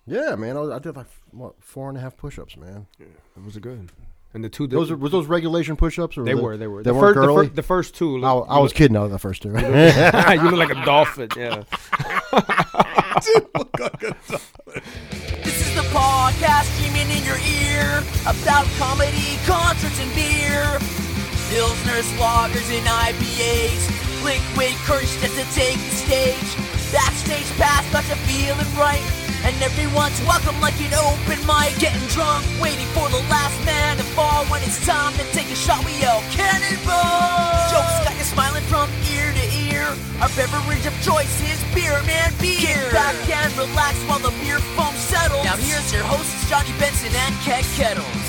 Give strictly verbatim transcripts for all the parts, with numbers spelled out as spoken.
Yeah, man. I, was, I did like what four and a half push-ups, man. Yeah, it was good. And the two those were, was those regulation push-ups or they were were they were they the weren't first, girly? The, fir- the first two. I, I was look, kidding out of the first two. you, look, you look like a dolphin. Yeah. Look like a dolphin. This is the podcast streaming in your ear about comedy, concerts, and beer. Pilsners, lagers, and I P As. Liquid courage just to take the stage. Backstage pass, got you feeling right. And everyone's welcome like an open mic. Getting drunk, waiting for the last man to fall. When it's time to take a shot, we yell cannonball. Jokes got you smiling from ear to ear. Our beverage of choice is beer, man, beer. Get back and relax while the beer foam settles. Now here's your hosts, Johnny Benson and Keg Kettles.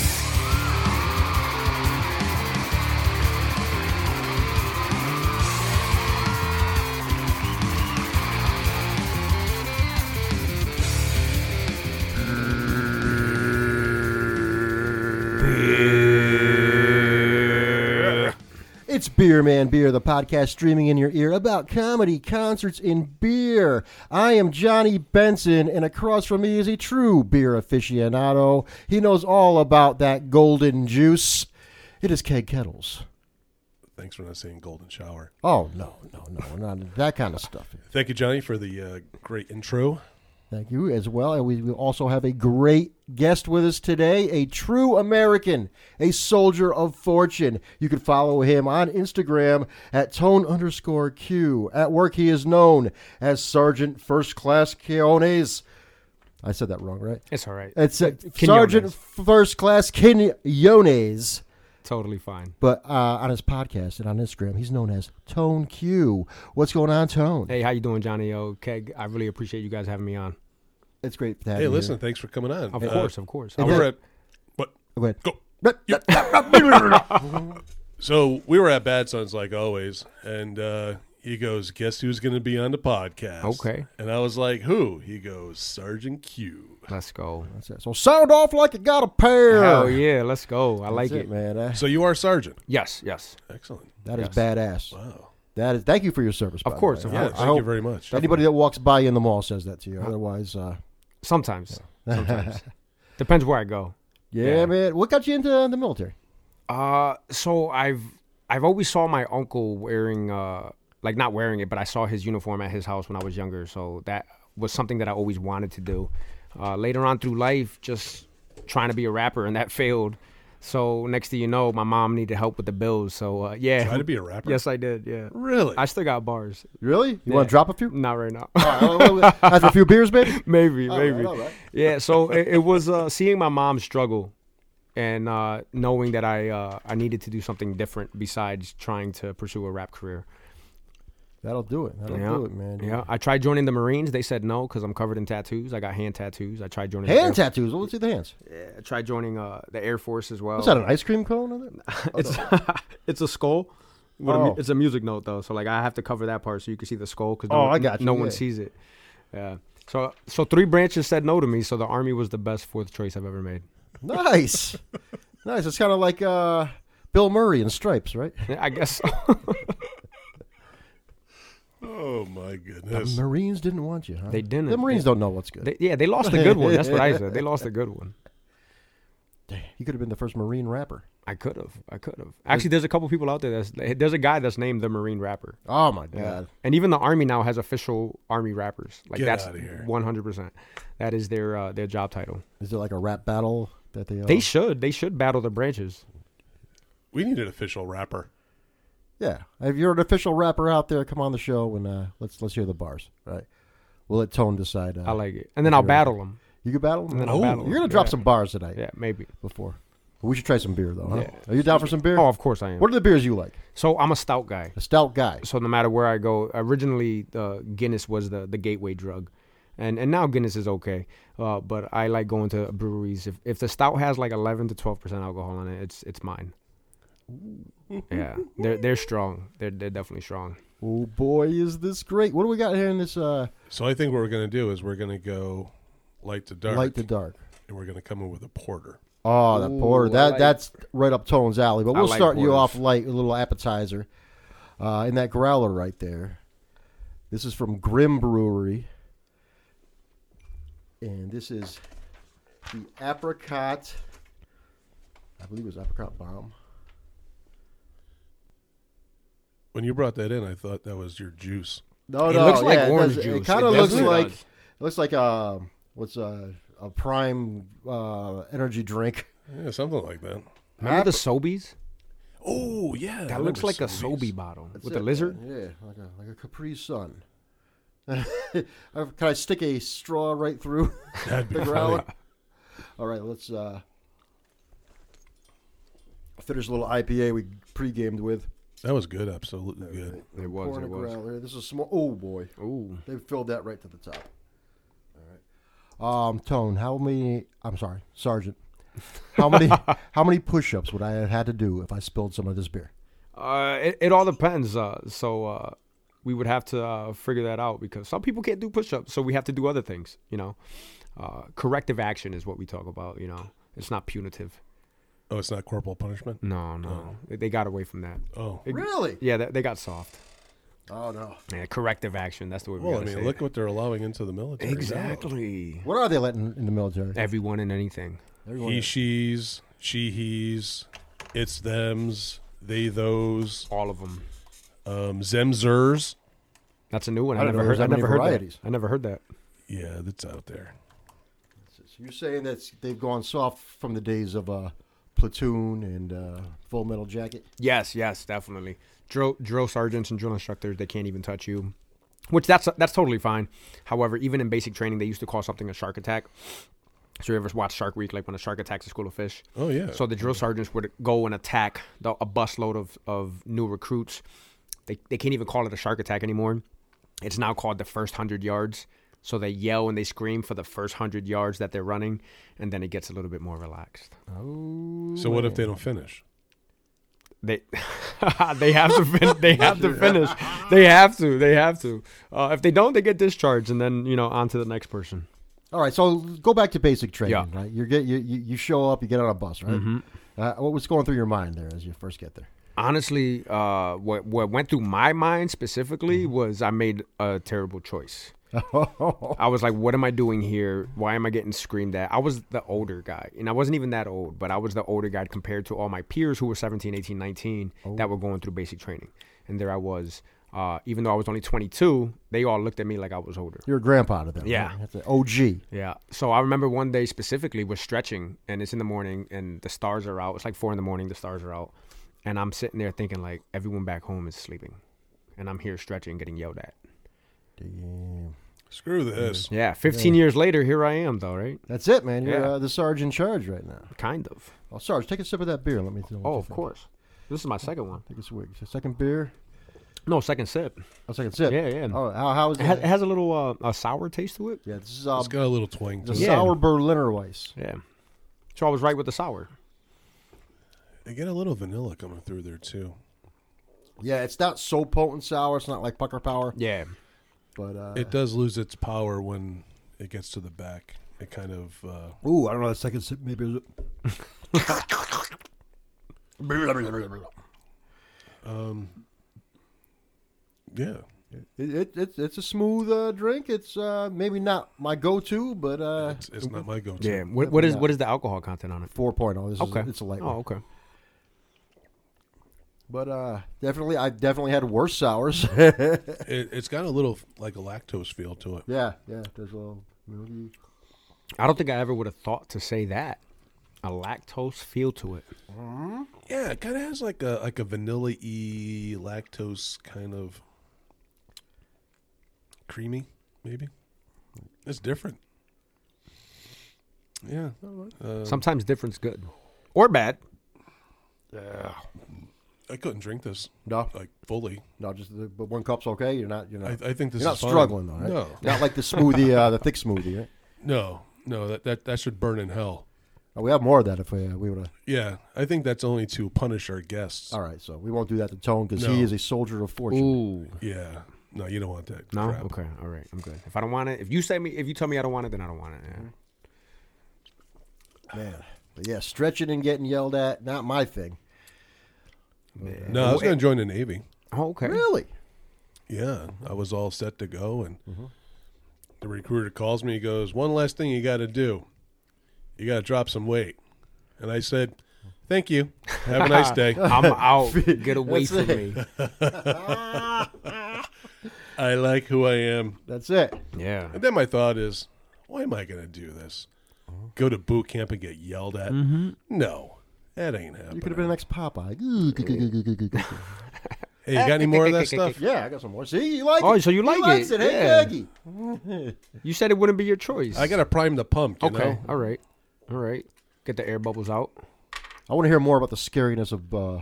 It's Beer Man Beer, the podcast streaming in your ear about comedy, concerts, and beer. I am Johnny Benson, and across from me is a true beer aficionado. He knows all about that golden juice. It is Keg Kettles. Thanks for not saying golden shower. Oh, no, no, no, we're not that kind of stuff. Thank you, Johnny, for the uh, great intro. Thank you as well. And we, we also have a great guest with us today, a true American, a soldier of fortune. You can follow him on Instagram at tone underscore Q. At work, he is known as Sergeant First Class Quinones. I said that wrong, right? It's all right. It's uh, Quinones. Sergeant First Class Quinones. Totally fine. But uh, on his podcast and on Instagram, he's known as Tone Q. What's going on, Tone? Hey, how you doing, Johnny? Oh, Keg, I really appreciate you guys having me on. It's great to have Hey, you listen, here. thanks for coming on. Of Uh, course, of course. and I was- We're at what? Go ahead. Go. So we were at Bad Sons like always, and uh, he goes, "Guess who's going to be on the podcast?" Okay. And I was like, "Who?" He goes, "Sergeant Q." Let's go. That's it. So sound off like you got a pair. Hell yeah, let's go. I like That's it. man. Uh, So you are Sergeant. Yes, yes. Excellent. that is Yes. badass. Wow. That is. Thank you for your service. by Of the course, way. of Yeah, course. I thank hope you very much. anybody that walks by you in the mall says that to you. Otherwise, uh, Sometimes. Sometimes. Depends where I go. yeah, Yeah. man. What got you into the military? Uh, so I've I've always saw my uncle wearing uh like not wearing it, but I saw his uniform at his house when I was younger. So that was something that I always wanted to do. Uh, later on through life, just trying to be a rapper, and that failed. So next thing you know, my mom needed help with the bills. So uh, yeah, Try to be a rapper. yes, I did. Yeah, Really? I still got bars. Really? You Yeah. want to drop a few? Not right now. After a few beers, maybe. maybe, All maybe. right, all right. Yeah, so it, it was uh, seeing my mom struggle and uh, knowing that I uh, I needed to do something different besides trying to pursue a rap career. That'll do it. That'll Yeah. do it, man. Yeah, I tried joining the Marines. They said no because I'm covered in tattoos. I got hand tattoos. I tried joining the Hand Air- tattoos. Let's see the hands. Yeah, I tried joining uh, the Air Force as well. What's that? An ice cream cone? On it? it's it's a skull. With a mu- Oh. it's a music note though, so like I have to cover that part so you can see the skull because no, Oh, I got you, no yeah. one sees it. Yeah. So so three branches said no to me, so the Army was the best fourth choice I've ever made. Nice, nice. It's kind of like uh, Bill Murray in Stripes, right? Yeah, I guess so. Oh my The goodness. Marines didn't want you, huh? They didn't. The Marines They- don't know what's good. They, yeah, they lost a good one. That's what I said. They lost a good one. You could have been the first Marine rapper. I could have. I could have. Actually, there's a couple people out there. That's there's a guy that's named the Marine rapper. Oh my Yeah. God. And even the Army now has official Army rappers. Like Get that's outta here. one hundred percent. That is their uh, their job title. Is there like a rap battle that they? Uh, They should. They should battle the branches. We need an official rapper. Yeah. If you're an official rapper out there, come on the show and uh, let's let's hear the bars. Right. We'll let Tone decide. Uh, I like it. And then I'll you're- battle them. You can battle. And then Oh, I'll battle you're gonna them. drop Yeah. some bars tonight. Yeah, maybe. Before. We should try some beer though. Huh? Yeah. Are you down for some beer? Oh, of course I am. What are the beers you like? So I'm a stout guy. A stout guy. So no matter where I go, originally uh, Guinness was the, the gateway drug, and and now Guinness is okay. Uh, but I like going to breweries. If if the stout has like eleven to twelve percent alcohol in it, it's it's mine. Yeah, they're they're strong. They're they're definitely strong. Oh boy, is this great! What do we got here in this uh, So I think what we're going to do is we're going to go light to dark, light to dark? and we're going to come in with a porter. Oh, that Ooh, porter. I That like- that's right up Tone's alley. But I we'll like start you porters. off light, a little appetizer. Uh, in that growler right there. This is from Grim Brewery. And this is the apricot, I believe it was apricot bomb. When you brought that in, I thought that was your juice. No, It no, looks like yeah, orange it, does, juice. it kind of It looks definitely like does. it looks like a what's a a prime uh, energy drink. Yeah, something like that. Remember the Sobeys? Oh, yeah. I That looks remember like a Sobeys. Sobe bottle That's with it, a lizard. man. Yeah, like a like a Capri Sun. Can I stick a straw right through That'd be the funny. growler? All right, let's uh, finish a little I P A we pre-gamed with. That was good. Absolutely good. It was. Pour in It a was. growler. This is a small. Oh boy, Ooh. they filled that right to the top. All right. Um, Tone, how many? I'm sorry, Sergeant. How many? how many push-ups would I have had to do if I spilled some of this beer? Uh, it, it all depends. Uh, so uh, we would have to uh, figure that out because some people can't do push-ups, so we have to do other things. You know, uh, corrective action is what we talk about. You know, it's not punitive. Oh, it's not corporal punishment? No, no, they, they got away from that. Oh. It- Really? Yeah, they, they got soft. Oh no. Yeah, corrective action. That's the way we Well, I gotta mean, say look it. what they're allowing into the military. now. Exactly. What are they letting in the military? Everyone and anything. Everyone He, is. she's, she, he's, it's thems, they, those, All of them. um, zemzers. That's a new one. I I, didn't never know heard. there I was that never many heard varieties. that. I never heard that. Yeah, that's out there. So you're saying that they've gone soft from the days of uh, Platoon and uh, Full Metal Jacket? Yes, yes, definitely. Drill, drill sergeants and drill instructors, they can't even touch you, which that's that's totally fine. However, even in basic training, they used to call something a shark attack. So you ever watch Shark Week, like when a shark attacks a school of fish? Oh, yeah. So the drill sergeants would go and attack the, a busload of, of new recruits. They they can't even call it a shark attack anymore. It's now called the first hundred yards. So they yell and they scream for the first hundred yards that they're running, and then it gets a little bit more relaxed. Oh. So what if they don't finish? They they have to fin- they have to finish. They have to. They have to. Uh, if they don't, they get discharged, and then you know on to the next person. All right, so go back to basic training, Yeah. right? You get you, you you show up, you get on a bus, right? Mhm. Uh, what was going through your mind there as you first get there? Honestly, uh, what what went through my mind specifically was I made a terrible choice. I was like, what am I doing here? Why am I getting screamed at? I was the older guy, and I wasn't even that old, but I was the older guy compared to all my peers who were seventeen, eighteen, nineteen that were going through basic training. And there I was, uh, even though I was only twenty-two, they all looked at me like I was older. You're a grandpa to them. Yeah. right? That's an O G. Yeah. So I remember one day specifically was stretching, and it's in the morning, and the stars are out. It's like four in the morning. The stars are out, and I'm sitting there thinking like everyone back home is sleeping, and I'm here stretching, getting yelled at. Damn. Screw this. Yeah. fifteen years later, here I am, though, right? That's it, man. You're Yeah. uh, the sergeant in charge right now. Kind of. Oh, Sarge, take a sip of that beer. Let me know. what Oh, you of think. course. This is my second one. Take a swig. So second beer. No, second sip. Oh, second sip. Yeah, yeah. Oh, how, how is It has, it? it has a little uh, a sour taste to it. Yeah, this is uh, It's got a little twang to the it. Yeah. sour Berliner Weiss. Yeah. So I was right with the sour. They get a little vanilla coming through there, too. Yeah, it's not so potent sour. It's not like Pucker Power, Yeah. but uh, It does lose its power when it gets to the back. It kind of... Uh, ooh, I don't know. The second sip maybe. um, yeah. It, it, it's it's a smooth uh, drink. It's uh, maybe not my go-to, but uh, It's, it's not my go-to. Yeah. What, what is what is the alcohol content on it? four point oh. This Okay. is it's a light Oh, one. okay. But uh, definitely, I definitely had worse sours. It, it's got a little, like, a lactose feel to it. yeah, yeah. There's a little milky. I don't think I ever would have thought to say that. A lactose feel to it. Yeah, it kind of has, like, a like a vanilla-y lactose kind of creamy, maybe. It's different. Yeah. Uh, Sometimes different's good. Or bad. Yeah. I couldn't drink this, No, like, fully. no. Just the, but one cup's okay. You're not. You're not. I, I think this you're not is fine. struggling though, right? No. Not like the smoothie, uh, the thick smoothie, right? No, no, that, that, that should burn in hell. Oh, we have more of that if we uh, we would have. Yeah, I think that's only to punish our guests. All right, so we won't do that to Tone because No. he is a soldier of fortune. Ooh. Yeah. No, you don't want that. No? crap. Okay. All right. I'm good. If I don't want it, if you say me if you tell me I don't want it, then I don't want it. Yeah. Man, but yeah, stretching and getting yelled at, not my thing. No, I was going to join the Navy. Oh, okay. Really? Yeah, I was all set to go, and the recruiter calls me. He goes, "One last thing you got to do. You got to drop some weight." And I said, "Thank you. Have a nice day." I'm out. Get away That's from it. me. I like who I am. That's it. Yeah. And then my thought is, why am I going to do this? Go to boot camp and get yelled at? Mm-hmm. No, that ain't happening. You could have been the next Popeye. Ooh, g- g- g- g- g- g- g- Hey, you got any more of that stuff? Yeah, I got some more. See, you like Oh, it. so you He like likes it. it. Hey, Yeah. Maggie. You said it wouldn't be your choice. I got to prime the pump, you Okay. know? All right. All right. Get the air bubbles out. I want to hear more about the scariness of uh,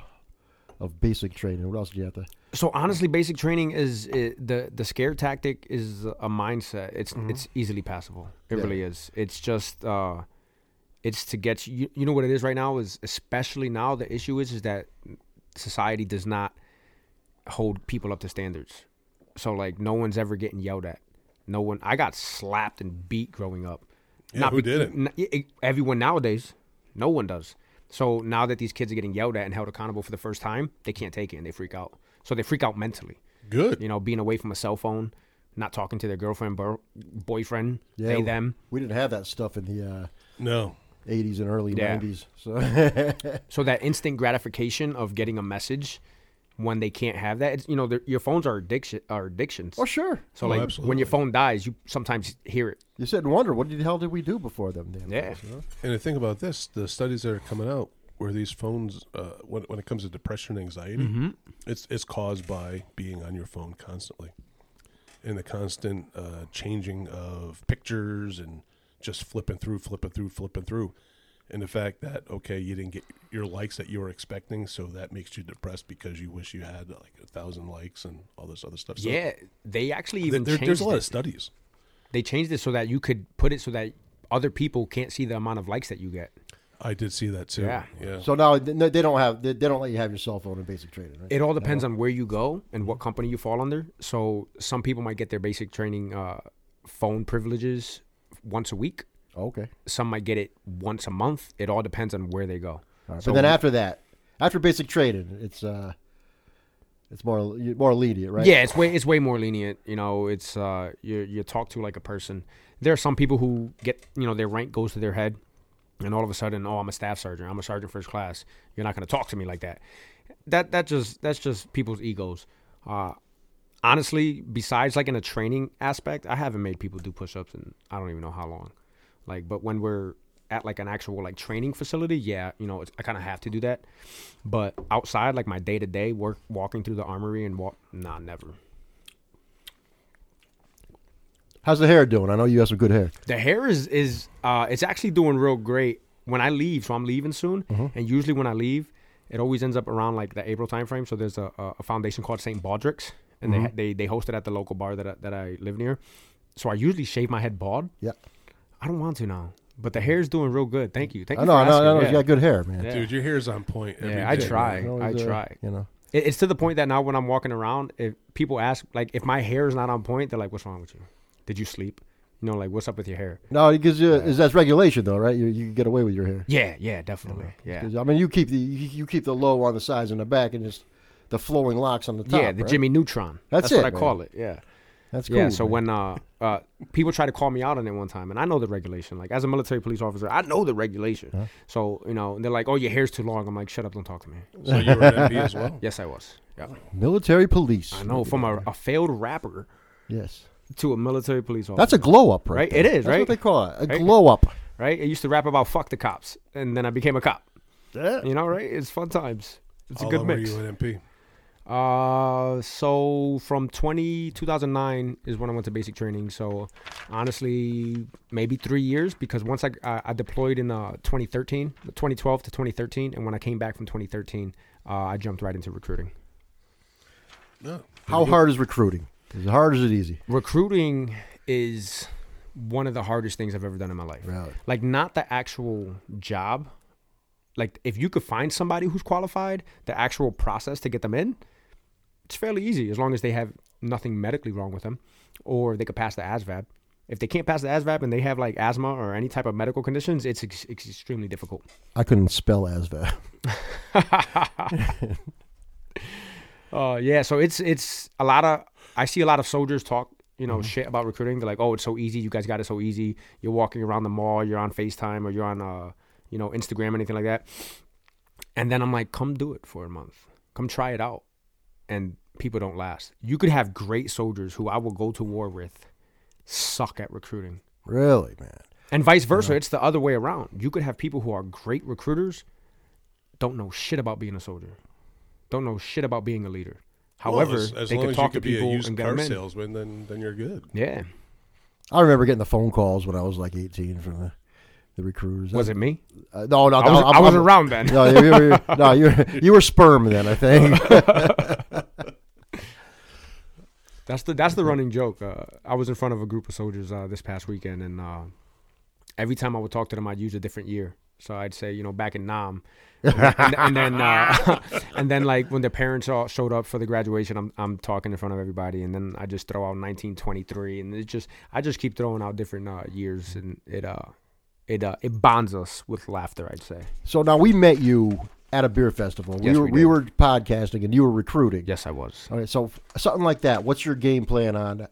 of basic training. What else do you have to? So honestly, basic training is it, the the scare tactic is a mindset. It's it's easily passable. It Yeah. really is. It's just uh, it's to get you. You know what it is right now is especially now the issue is is that society does not hold people up to standards. So like no one's ever getting yelled at. No one. I got slapped and beat growing up. Yeah, who be- didn't? n- it- it- everyone nowadays. No one does. So now that these kids are getting yelled at and held accountable for the first time, they can't take it and they freak out. So they freak out mentally. Good. You know, being away from a cell phone, not talking to their girlfriend, bro- boyfriend, they, we- them. We didn't have that stuff in the uh, No. eighties and early Yeah. nineties. So So that instant gratification of getting a message when they can't have that, it's, you know, they're- your phones are addiction, are addictions. oh sure. So Oh, like absolutely. when your phone dies, you sometimes hear it. You sit and wonder, what the hell did we do before them? Damn Yeah. things, you know? And the thing about this, the studies that are coming out where these phones, uh, when, when it comes to depression and anxiety, Mm-hmm. it's it's caused by being on your phone constantly. And the constant uh, changing of pictures and just flipping through, flipping through, flipping through. And the fact that, okay, you didn't get your likes that you were expecting, so that makes you depressed because you wish you had like a thousand likes and all this other stuff. So Yeah, they actually there- even there- changed there's a lot it. of studies. They changed it so that you could put it so that other people can't see the amount of likes that you get. I did see that too. Yeah. yeah. So now they they don't have they they don't let you have your cell phone in basic training, right? It all depends on where you go and what company you fall under. So some people might get their basic training uh, phone privileges once a week. Okay. Some might get it once a month. It all depends on where they go. All right. So but then after that, after basic training, it's uh, it's more more lenient, right? Yeah, it's way it's way more lenient. You know, it's uh, you you talk to like a person. There are some people who get, you know, their rank goes to their head, and all of a sudden, oh, I'm a staff sergeant. I'm a sergeant first class. You're not going to talk to me like that. That that just that's just people's egos. Uh, honestly, besides like in a training aspect, I haven't made people do push-ups in I don't even know how long. Like, but when we're at like an actual like training facility, yeah, you know, it's, I kind of have to do that. But outside, like my day to day work, walking through the armory and walk, nah, never. How's the hair doing? I know you have some good hair. The hair is is uh, it's actually doing real great. When I leave, so I'm leaving soon, and usually when I leave, it always ends up around like the April timeframe. So there's a, a foundation called Saint Baldrick's, and they they they host it at the local bar that I, that I live near. So I usually shave my head bald. Yeah. I don't want to now, but the hair's doing real good. Thank you. Thank I you know, for I know, I asking. know. Yeah. You got good hair, man. Yeah. Dude, your hair's on point. Every Yeah, I day, try. man. You know, I it's, uh, try. You know. It, it's to the point that now when I'm walking around, if people ask, like, if my hair is not on point, they're like, "What's wrong with you? Did you sleep? You know, like, what's up with your hair?" No, because uh, is that's regulation though, right? You you can get away with your hair. Yeah, yeah, definitely. Yeah, 'Cause, I mean, you keep the you, you keep the low on the sides and the back, and just the flowing locks on the top. yeah, the right? Jimmy Neutron. That's That's, what it, I man. call it. Yeah. That's cool. Yeah, so man. when uh, uh, people try to call me out on it one time, and I know the regulation. Like, as a military police officer, I know the regulation. So, you know, and they're like, "Oh, your hair's too long." I'm like, "Shut up, don't talk to me." So you were an M P as well? Yes, I was. Yeah. military police. I know, from a, a failed rapper Yes, to a military police officer. that's a glow up, right? Right? there. It is, That's right? what they call it, a Right? glow up. right? I used to rap about fuck the cops, and then I became a cop. Yeah. You know, right? It's fun times. It's How a good long mix. were you an M P? Uh, so from twenty, two thousand nine is when I went to basic training. So honestly, maybe three years because once I I, I deployed in uh twenty thirteen, twenty twelve to twenty thirteen, and when I came back from twenty thirteen, uh, I jumped right into recruiting. No. How hard is recruiting? Is it hard or is it easy? Recruiting is one of the hardest things I've ever done in my life. Really? Like not the actual job. Like if you could find somebody who's qualified, the actual process to get them in, it's fairly easy as long as they have nothing medically wrong with them or they could pass the A S V A B. If they can't pass the A S V A B and they have like asthma or any type of medical conditions, it's, ex- it's extremely difficult. I couldn't spell A S V A. Uh, yeah, so it's it's a lot of I see a lot of soldiers talk, you know, shit about recruiting. They're like, oh, it's so easy. You guys got it so easy. You're walking around the mall. You're on FaceTime or you're on, uh, you know, Instagram, anything like that. And then I'm like, come do it for a month. Come try it out. And people don't last. You could have great soldiers who I will go to war with suck at recruiting. Really, man. And vice versa. Yeah. It's the other way around. You could have people who are great recruiters, don't know shit about being a soldier, don't know shit about being a leader. However, well, as, as they long can as talk you to could people be a used and get car them in. salesman, then then you're good. Yeah. I remember getting the phone calls when I was like eighteen from the, the recruiters. Was it me? Uh, no, no, I was, I'm, I was I'm, around then. No, you, you were, no, you were, you were sperm then, I think. That's the that's the running joke. Uh, I was in front of a group of soldiers uh, this past weekend, and uh, every time I would talk to them, I'd use a different year. So I'd say, you know, back in Nam, and, and, and then uh, and then like when their parents all showed up for the graduation, I'm I'm talking in front of everybody, and then I just throw out nineteen twenty-three, and it just I just keep throwing out different uh, years, and it uh it uh it bonds us with laughter, I'd say. So now we met you at a beer festival. We Yes, were we we, did. were podcasting, and you were recruiting. Yes, I was. All right, so something like that. What's your game plan on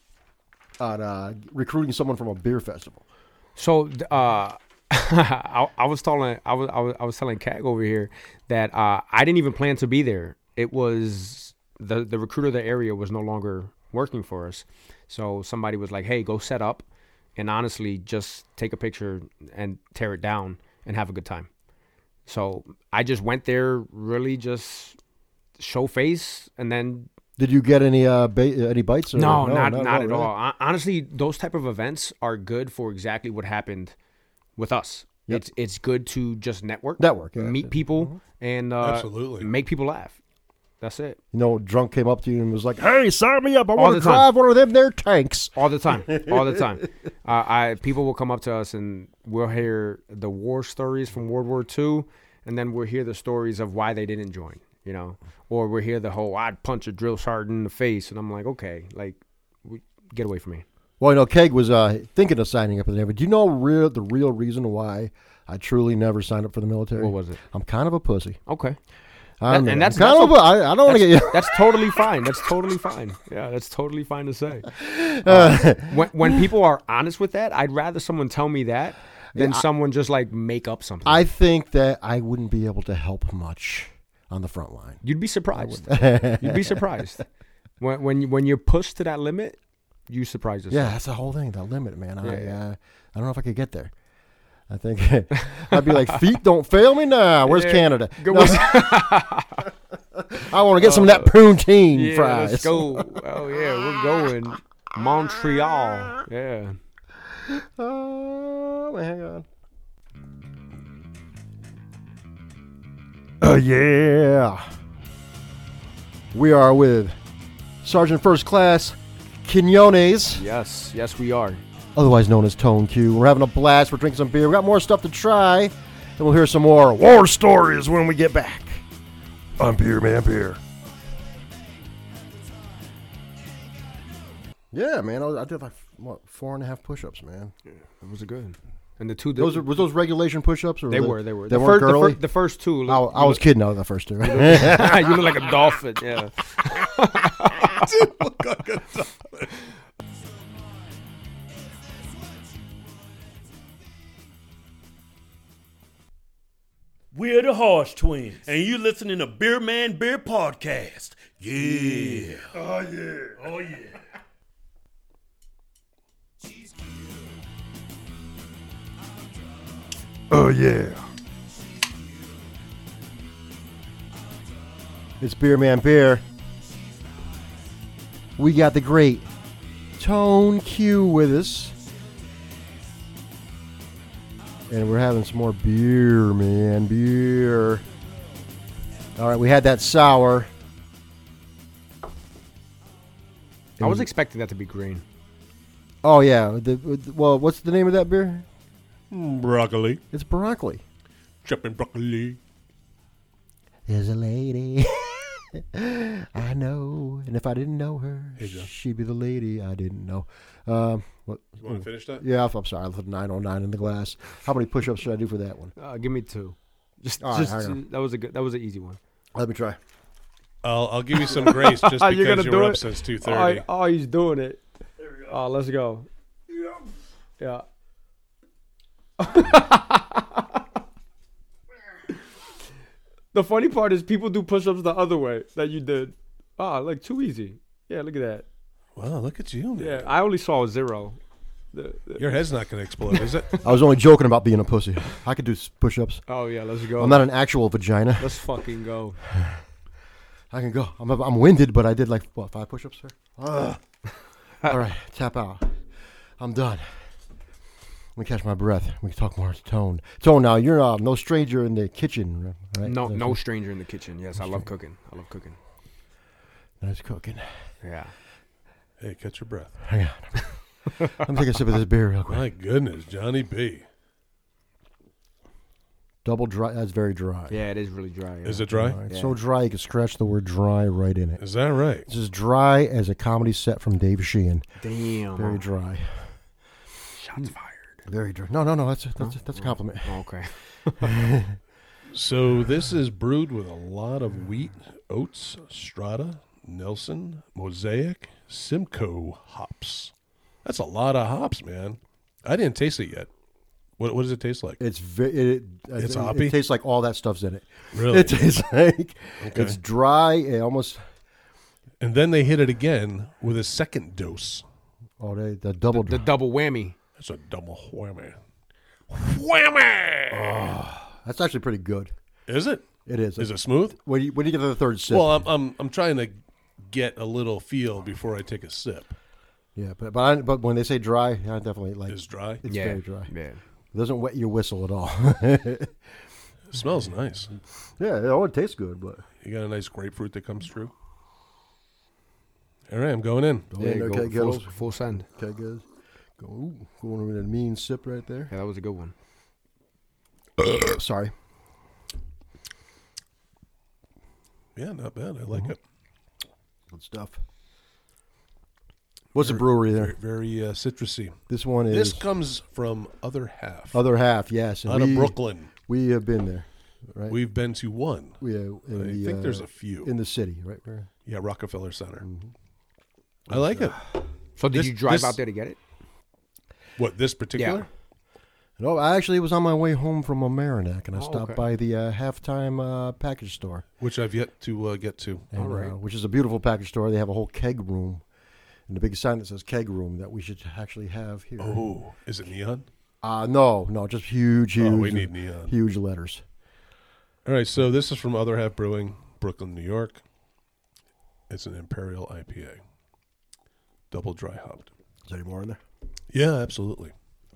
on uh, recruiting someone from a beer festival? So uh, I, I was telling I was I was I was telling Cag over here that uh, I didn't even plan to be there. It was the the recruiter of the area was no longer working for us, so somebody was like, "Hey, go set up, and honestly, just take a picture and tear it down and have a good time." So I just went there, really just show face, and then. Did you get any uh ba- any bites? Or, No, not no, not no, at really? all. Hon- Honestly, those type of events are good for exactly what happened with us. Yep. It's it's good to just network, Network, yeah. meet people, and uh, Absolutely. make people laugh. That's it. You know, drunk came up to you and was like, "Hey, sign me up! I All want to the time. drive one of them there tanks." All the time, all the time. Uh, I people will come up to us and we'll hear the war stories from World War Two, and then we'll hear the stories of why they didn't join. You know, or we'll hear the whole "I'd punch a drill sergeant in the face," and I'm like, okay, like, we, get away from me. Well, you know, Keg was uh, thinking of signing up for the Navy. Do you know real the real reason why I truly never signed up for the military? What was it? I'm kind of a pussy. Okay. I'm, and that's- I'm kind that's of a, I, I don't want to That's, get you. that's totally fine. That's totally fine. Yeah, that's totally fine to say. Uh, when when people are honest with that, I'd rather someone tell me that than Yeah, I- someone just like make up something. I think that I wouldn't be able to help much on the front line. You'd be surprised. You'd be surprised. When when you, when you're pushed to that limit, you surprise yourself. Yeah, that's the whole thing. The limit, man. I Yeah, yeah. Uh, I don't know if I could get there. I think I'd be like, feet don't fail me now. Where's Yeah. Canada? Go No, I want to get some of that poutine Yeah, fries. let's go. Oh yeah, we're going Montreal. Yeah. Oh, hang on. Oh, yeah. We are with Sergeant First Class Quinones, Yes, yes, we are. otherwise known as Tone Q. We're having a blast. We're drinking some beer. We got more stuff to try. And we'll hear some more war stories when we get back on Beer Man Beer. Yeah, man. I, was, I did like, what, four and a half push-ups, man. It was a good. And the two Those are, was those regulation push-ups? Or they were were they were They the, weren't fir- the, girly? fir- the first two. I, Look, I was kidding out of the first two. you look like a dolphin. Yeah. Look like a dolphin. We're the Harsh Twins, and you listening to Beer Man Beer Podcast. Yeah. Oh, yeah. Oh, yeah. Oh, yeah. It's Beer Man Beer. We got the great Tone Q with us. And we're having some more beer, man. Beer. All right, we had that sour. I was expecting that to be green. Oh, yeah. The, well, what's the name of that beer? Broccoli. It's broccoli. Chopping broccoli. There's a lady I know, and if I didn't know her, Here you go. she'd be the lady I didn't know. Um, what, You want to finish that? yeah, I'm sorry. I put nine oh nine in the glass. How many push-ups should I do for that one? Uh, give me two. Just, All right, just hang on. that was a good. That was an easy one. Let me try. I'll I'll give you some grace just because You're you gonna were do up it? since two Oh, thirty. oh, he's doing it. There Oh, let's go. Yeah. The funny part is people do push-ups the other way that you did. Ah, like too easy. Yeah, look at that. Wow, look at you, man. Yeah, I only saw a zero. The, the, Your head's not going to explode, is it? I was only joking about being a pussy. I could do s- push-ups. oh yeah, let's go. I'm not an actual vagina. Let's fucking go. I can go. I'm I'm winded, but I did like what five push-ups, sir. Ugh. All right, tap out. I'm done. Let me catch my breath. We can talk more to Tone. Tone, now you're uh, no stranger in the kitchen, right? No, That's no what- stranger in the kitchen. Yes, I love cooking. I love cooking. Nice cooking. Yeah. Hey, catch your breath. Hang on. Let me take a sip of this beer real quick. My goodness, Johnny B. Double dry. That's very dry. Yeah, it is really dry. Yeah. Is it dry? It's Yeah. so dry you can scratch the word dry right in it. Is that right? It's as dry as a comedy set from Dave Sheehan. Damn. Very dry. Shots fired. Very dry. No, no, no. That's a, that's a, that's a compliment. Oh, okay. So this is brewed with a lot of wheat, oats, Strata, Nelson, Mosaic, Simcoe hops. That's a lot of hops, man. I didn't taste it yet. What what does it taste like? It's very. It, It's it, hoppy? It tastes like all that stuff's in it. Really? It tastes like Okay. it's dry. It almost. And then they hit it again with a second dose. Oh, they the double. The double whammy. That's a double whammy. Whammy! That's actually pretty good. Is it? It is. Is it smooth? When you when you get to the third sip. Well, I'm I'm I'm trying to get a little feel before I take a sip. yeah, but but, I, but when they say dry, I definitely like. It's dry. It's yeah. very dry. Yeah. It doesn't wet your whistle at all. It smells nice. Yeah, it always tastes good, but You got a nice grapefruit that comes through. All right, I'm going in. yeah, Yeah, okay, go, good. full, full send. Okay, good. Go, ooh, going with a mean sip right there. Yeah, that was a good one. Sorry. Yeah, not bad. I like it. Good stuff. What's the brewery Very, there? very uh, citrusy. This one is This comes from Other Half other half. Yes, and out of we- Brooklyn. We have been there, right? We've been to one. we uh, in I the, think uh, there's a few. in the city, right? Right. yeah, Rockefeller Center. Mm-hmm. I like it. So did This- you drive this- out there to get it? What, this particular? No, I actually was on my way home from Mamaroneck, and I Oh, stopped okay. by the uh, halftime uh, package store, Which I've yet to uh, get to. and, All right. uh, which is a beautiful package store. They have a whole keg room, and the big sign that says keg room that we should actually have here. Oh, is it neon? Uh, no, no, just huge, huge, Oh, we need neon. huge letters. All right, so this is from Other Half Brewing, Brooklyn, New York. It's an Imperial I P A. Double dry hopped. Is there any more in there? Yeah, absolutely.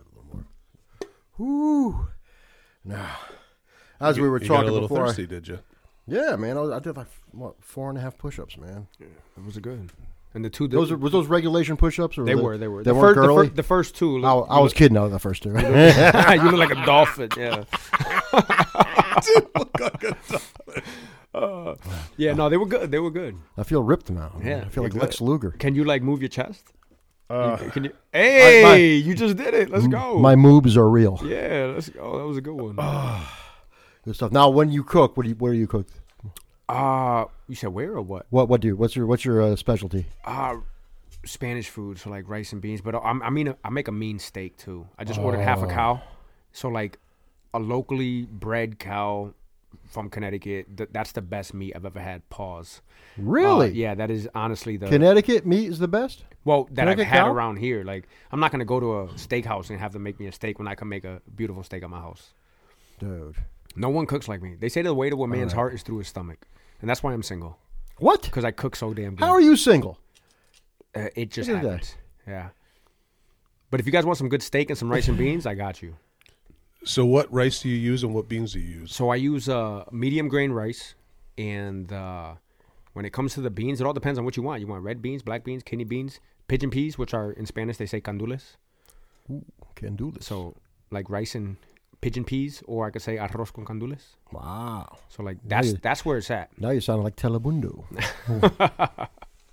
Whoo! Now, as You- we were you talking got a little before, I- thirsty, did you? yeah, man, I, was, I did like what four and a half push-ups, man. It was a good. And the two Those are, was those regulation push-ups, or they were were they were They the, weren't fir- the, girly? fir- the first two. I, Look, I was kidding. Out of the first two. Right? you look like a dolphin. Yeah. Uh, yeah, no, they were good. They were good. I feel ripped now. man. Yeah, I feel you're like Lex Luger. Can you like move your chest? Uh, You- Can you? Hey, my- you just did it. Let's go. My moves are real. yeah, let's go. That was a good one. Good stuff. Now, when you cook, what do you where do you cook? Uh, you said where or what? What what do you? What's your what's your uh, specialty? Uh, Spanish food, so like rice and beans. But I'm, I mean, I make a mean steak too. I just ordered half a cow, so like a locally bred cow from Connecticut. Th- that's the best meat I've ever had. Pause. Really? Uh, yeah, that is honestly the Connecticut meat is the best. well that I've Connecticut had cow? around here. Like I'm not gonna go to a steakhouse and have them make me a steak when I can make a beautiful steak at my house. Dude. No one cooks like me. They say the way to a man's right. heart is through his stomach, and that's why I'm single What? because I cook so damn good. How are you single? Uh, it just Look at that. happens. Yeah. But if you guys want some good steak and some rice and beans, I got you. so what rice do you use and what beans do you use? So I use uh, medium grain rice, and uh, when it comes to the beans, it all depends on what you want. You want red beans, black beans, kidney beans, pigeon peas, which are in Spanish they say candules. Can do this. So like rice and pigeon peas, or I could say arroz con candules. Wow. So like that's you- that's where it's at. Now you sound like Telemundo.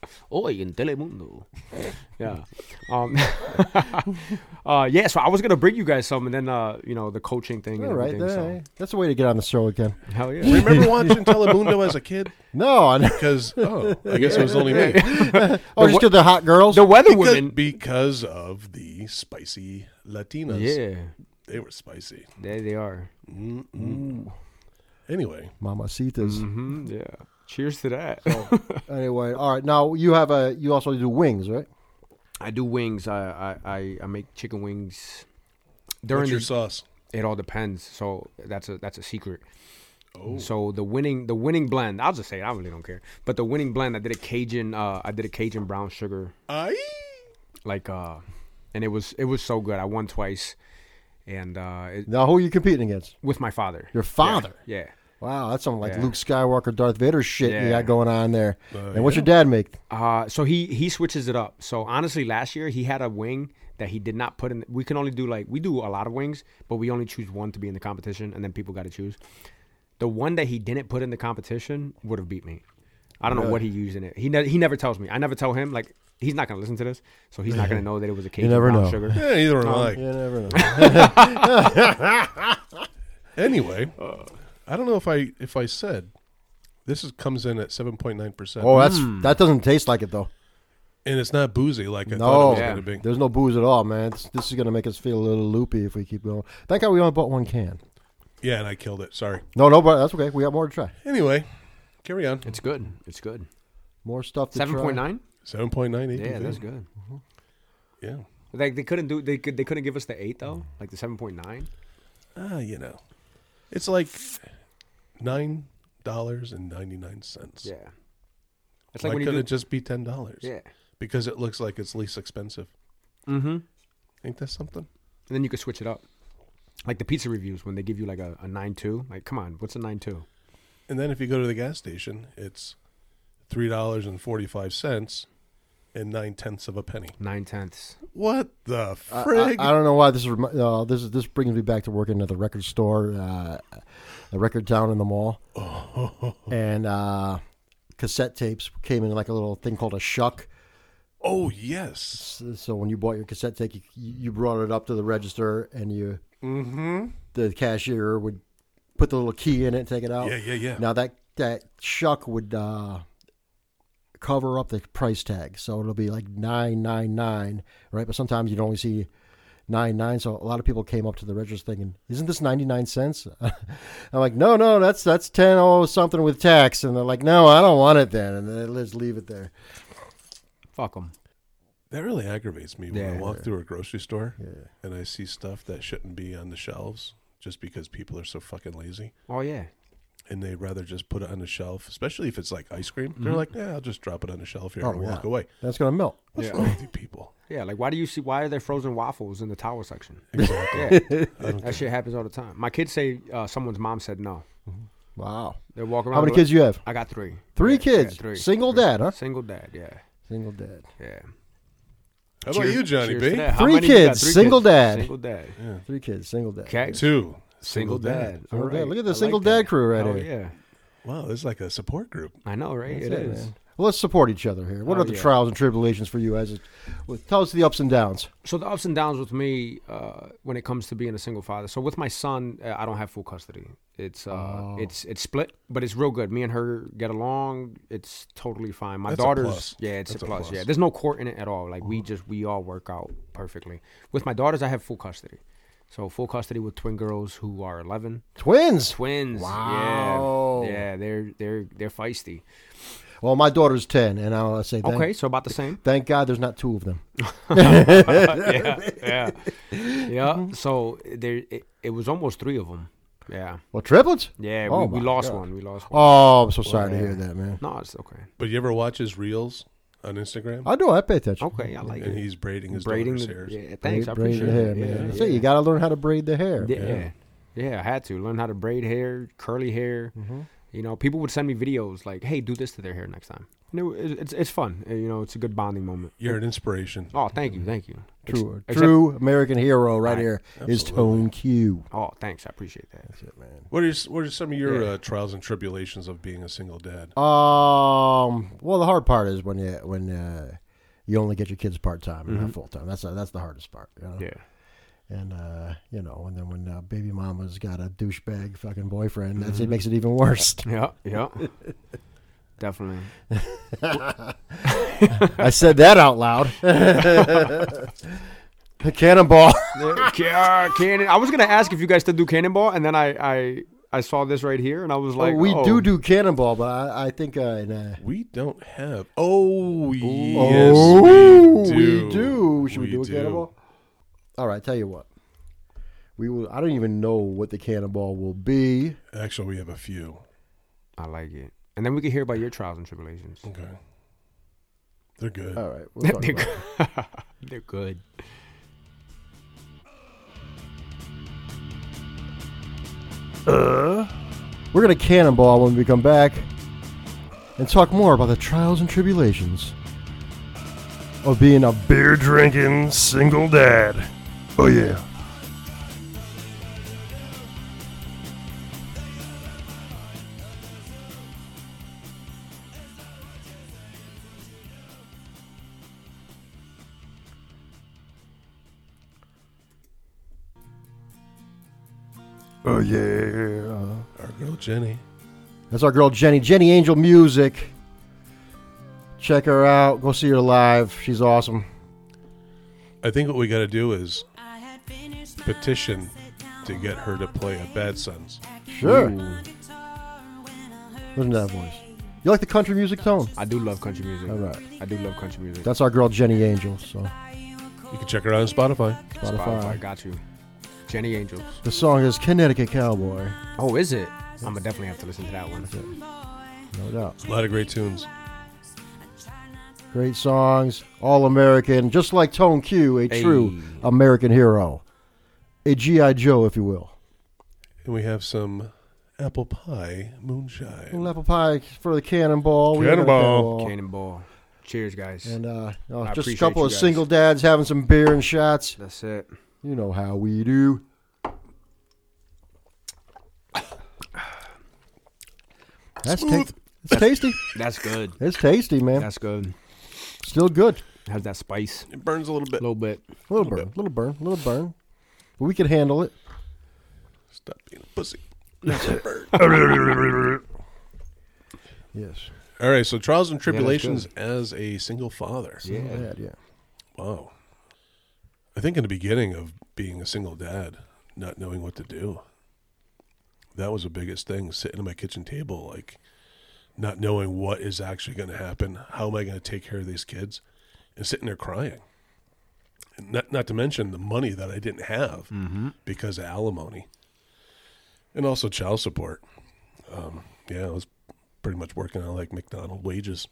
Hoy en Telemundo. Yeah. Um, uh, yeah, so I was going to bring you guys some, and then, uh, you know, the coaching thing and All right, everything. there, that's the way to get on the show again. So. Hell yeah. Remember watching Telemundo as a kid? No, I Because, oh, I guess it was only me. oh, just get the hot girls. The weather Because, women. because of the spicy Latinas. Yeah, They were spicy. there they are. Mm-mm. Anyway, Mamacitas. hmm Yeah. Cheers to that. Anyway, all right. Now you have a. You also do wings, right? I do wings. I, I, I, I make chicken wings. During what's your the, sauce? it all depends. So that's a that's a secret. Oh, So the winning the winning blend, I'll just say it, I really don't care. But the winning blend, I did a Cajun uh I did a Cajun brown sugar, Aye. like uh and it was it was so good. I won twice, and uh it, Now who are you competing against? with my father. Your father. Yeah. Wow, that's something like Yeah. Luke Skywalker, Darth Vader shit you Yeah. got going on there. Uh, and what's yeah. your dad make? Uh so he he switches it up. So honestly, last year he had a wing that he did not put in. We can only do like we do a lot of wings, but we only choose one to be in the competition, and then people got to choose. The one that he didn't put in the competition would have beat me. I don't know Really? what he used in it. He ne- he never tells me. I never tell him. Like he's not gonna listen to this, so he's not gonna know that it was a Cajun never brown know. sugar. Yeah, either am Um, I. You never know. Anyway, I don't know if I if I said this is comes in at seven point nine percent. Oh, that's that doesn't taste like it though. And it's not boozy like I No. thought it was Yeah. going to be. There's no booze at all, man. It's, this is gonna make us feel a little loopy if we keep going. Thank God we only bought one can. Yeah, and I killed it. Sorry. No, no, but that's okay. We got more to try. Anyway, carry on. It's good. It's good. More stuff to Seven try. point nine. seven point nine. Yeah, that's good. Yeah. Like they couldn't do. They could. They couldn't give us the eight though. Like the seven point nine. Ah, you know, it's like nine dollars and ninety nine cents. Yeah. It's Why like when you couldn't do. it just be ten dollars? Yeah. Because it looks like it's least expensive. Mm-hmm. Ain't that something? And then you could switch it up. Like the pizza reviews when they give you like a, a nine two. Like, come on, what's a nine two? And then if you go to the gas station, it's three dollars and forty five cents and nine tenths of a penny. Nine tenths. What the I, frig? I, I don't know why this is. remi- Uh, this is this brings me back to working at the record store, uh, the record town in the mall, and uh, cassette tapes came in like a little thing called a shuck. oh yes. So, so when you bought your cassette tape, you, you brought it up to the register, and you Mm-hmm. the cashier would put the little key in it and take it out. Yeah, yeah, yeah. Now that that shuck would uh, cover up the price tag, so it'll be like nine nine nine, right? But sometimes you'd only see nine nine. So a lot of people came up to the register thinking, "Isn't this ninety nine cents?" I'm like, "No, no, that's that's ten oh something with tax." And they're like, "No, I don't want it then," and then let's leave it there. Fuck them. That really aggravates me when I Yeah. walk through a grocery store Yeah. and I see stuff that shouldn't be on the shelves just because people are so fucking lazy Oh yeah. and they'd rather just put it on the shelf, especially if it's like ice cream. They're like, yeah, I'll just drop it on the shelf here Oh, and yeah. walk away. That's gonna melt. What's Yeah. wrong with you people? Yeah. Like, why do you see? Why are there frozen waffles in the towel section? Exactly. Yeah. I don't That get shit happens all the time. My kids say uh, someone's mom said no. Wow. They walk around. How many with- kids you have? I got three. Three Yeah, kids. yeah, three. Single Three. dad, huh? Single dad. Yeah. Single dad. Yeah. How about Cheers- you, Johnny cheers B? to that. How Three many you got? kids, Three single kids. dad. Single dad. Three kids. Single dad. Okay. Two. Single dad. Single All dad. right. Look at the I single like dad that. crew right Oh, here. yeah. Wow, this is like a support group. I know, right? That's It it, is. man. Well, let's support each other here. What Oh, are the yeah. trials and tribulations for you? As it, well, tell us the ups and downs. So the ups and downs with me uh, when it comes to being a single father. So with my son, uh, I don't have full custody. It's uh, Oh. it's it's split, but it's real good. Me and her get along. It's totally fine. My That's a daughter's plus. yeah, it's That's a a plus. plus. Yeah, there's no court in it at all. Like we just we all work out perfectly. With my daughters, I have full custody. So full custody with twin girls who are eleven. Twins. Twins. Wow. Yeah, yeah, they're they're they're feisty. Well, my daughter's ten, and I'll say thank, Okay, so about the same. thank God there's not two of them. yeah, yeah, yeah. So there, it, it was almost three of them. Yeah, Well, triplets? yeah. Oh, we, we my lost God. one. We lost one. Oh, I'm so sorry to Yeah. hear that, man. No, it's okay. But you ever watch his reels on Instagram? I do. I pay attention. Okay, I like and it. he's braiding his Braiding daughter's the, hairs. yeah, thanks. I braid appreciate the hair, it. man. Yeah, That's yeah. it. You got to learn how to braid the hair. Yeah. yeah, I had to learn how to braid hair, curly hair. Mm-hmm. You know, people would send me videos like, "Hey, do this to their hair next time." And it, it's it's fun. Uh, You know, it's a good bonding moment. You're an inspiration. Oh, thank you, thank you. True, Ex- true American hero right I- here is absolutely. Tone Q. Oh, thanks. I appreciate that. That's it, man. What are what are some of your Yeah. uh, trials and tribulations of being a single dad? Um. Well, the hard part is when you when uh, you only get your kids part time and not Mhm. full time. That's uh, that's the hardest part. You know? Yeah. And uh, you know, and then when uh, baby mama's got a douchebag fucking boyfriend, that's it Mhm. makes it even worse. Yeah, yeah. Definitely. I said that out loud. Cannonball. Ca- Cannon. I was gonna ask if you guys still do Cannonball, and then I I, I saw this right here, and I was like, Well, we oh. do do Cannonball, but I, I think uh, nah. We don't have. Oh, yes, Oh, we do. we do. Should we, We do a do. Cannonball? All right, tell you what. We will. I don't even know what the Cannonball will be. Actually, we have a few. I like it, and then we can hear about your trials and tribulations. Okay, they're good. All right, we'll talk They're, about it. good. They're good. We're gonna Cannonball when we come back and talk more about the trials and tribulations of being a beer drinking single dad. Oh yeah. Oh yeah. Our girl Jenny. That's our girl Jenny. Jenny Angel Music. Check her out. Go see her live. She's awesome. I think what we got to do is petition to get her to play at Bad Sons. Sure. Ooh, Listen to that voice. You like the country music tone? I do love country music. All right. I do love country music. That's our girl Jenny Angel. So You can check her out on Spotify. Spotify. Spotify. Got you. Jenny Angels. The song is Connecticut Cowboy. Oh, is it? I'm gonna definitely have to listen to that one. No doubt. A lot of great tunes. Great songs. All American. Just like Tone Q, a true Hey. American hero. A G I. Joe, if you will. And we have some apple pie moonshine. Little apple pie for the Cannonball. We got a Cannonball. Cannonball. Cheers, guys. And uh, oh, I just a appreciate couple you of guys. single dads having some beer and shots. That's it. You know how we do. That's ta- it's tasty. That's good. It's tasty, man. That's good. Still good. Has that spice. It burns a little A bit. little bit. A little burn, little burn, little burn. But we can handle it. Stop being a pussy. Yes. All right, so trials and that's tribulations as a single father. Yeah. Dad, yeah. Wow. I think in the beginning of being a single dad, not knowing what to do, that was the biggest thing. Sitting at my kitchen table, like not knowing what is actually going to happen. How am I going to take care of these kids? And sitting there crying. And not, not to mention the money that I didn't have Mm-hmm. because of alimony. And also child support. Um, yeah, I was pretty much working on like McDonald's wages.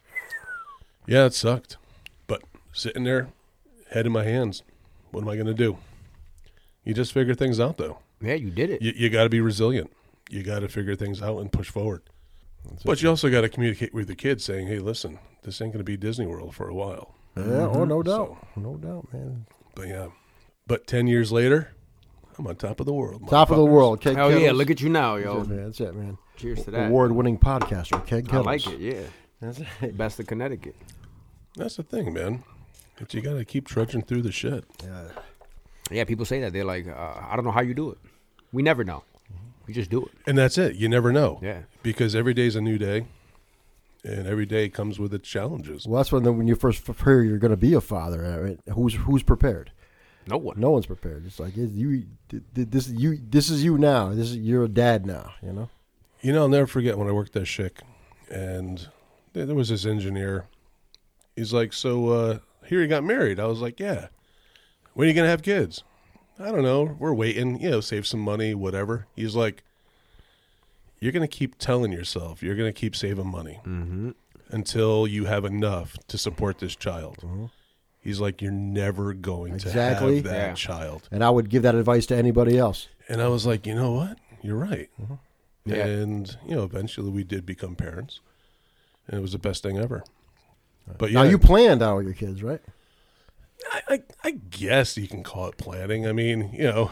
Yeah, it sucked. But sitting there, head in my hands, what am I going to do? You just figure things out, though. Yeah, you did it. You, you got to be resilient. You got to figure things out and push forward. But you also got to communicate with the kids saying, hey, listen, this ain't going to be Disney World for a while. Yeah, oh, no doubt. So- No doubt, man. But yeah. But ten years later, I'm on top of the world. Top of the motherfuckers. world. Keg Hell yeah, Kettles. look at you now, That's yo. it, man. That's it, man. Cheers to that. Award-winning podcaster, Keg I Kettles. like it, yeah. That's it. Best of Connecticut. That's the thing, man. But you got to keep trudging through the shit. Yeah. Yeah, people say that. They're like, uh, I don't know how you do it. We never know. We just do it. And that's it. You never know. Yeah. Because every day's a new day. And every day comes with its challenges. Well, that's when the, when you first prepare, you're going to be a father. I mean, who's who's prepared? No one. No one's prepared. It's like it's you. This you. This is you now. This is you're a dad now. You know. You know, I'll never forget when I worked at Schick, and there there was this engineer. He's like, so uh, here you got married. I was like, yeah. When are you going to have kids? I don't know. We're waiting, you know, save some money, whatever. He's like, you're going to keep telling yourself, you're going to keep saving money Mm-hmm. until you have enough to support this child. Mm-hmm. He's like, you're never going Exactly. to have that Yeah. child. And I would give that advice to anybody else. And I was like, you know what? You're right. Mm-hmm. Yeah. And, you know, eventually we did become parents. and it was the best thing ever. But Now yeah, you planned out with your kids, right? I, I, I guess you can call it planning. I mean, you know,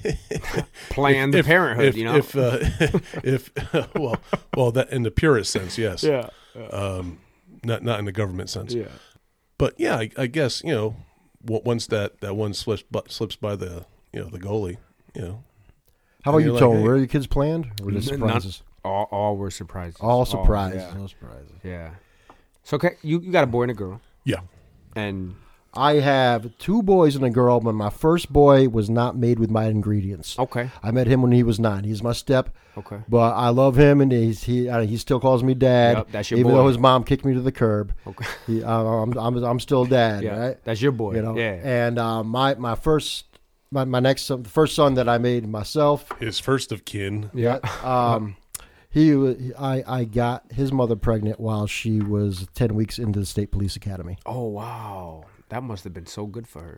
Plan the if- parenthood, if, you know? If, uh, if well, well, that in the purest sense, yes. yeah. Um, not not in the government sense. Yeah. But yeah, I, I guess you know, w- once that, that one slips but slips by the you know the goalie, you know. How about And you, you're Tone? like, hey. Were your kids planned or just N- none- surprises? All, all were surprises. All surprises. yeah. No surprises. yeah. So okay, you, you got a boy and a girl. Yeah. And I have two boys and a girl, but my first boy was not made with my ingredients. okay. I met him when he was nine. He's my step, Okay. but I love him, and he's, he uh, he still calls me dad. Yep, that's your even boy. though his mom kicked me to the curb. Okay. He, uh, I'm, I'm I'm still dad, Yeah. right? That's your boy. You know. Yeah. And uh, my my first my, my next son, the first son that I made myself. His first of kin. Yeah. Um, he wa- I I got his mother pregnant while she was ten weeks into the State Police Academy. Oh wow. That must have been so good for her.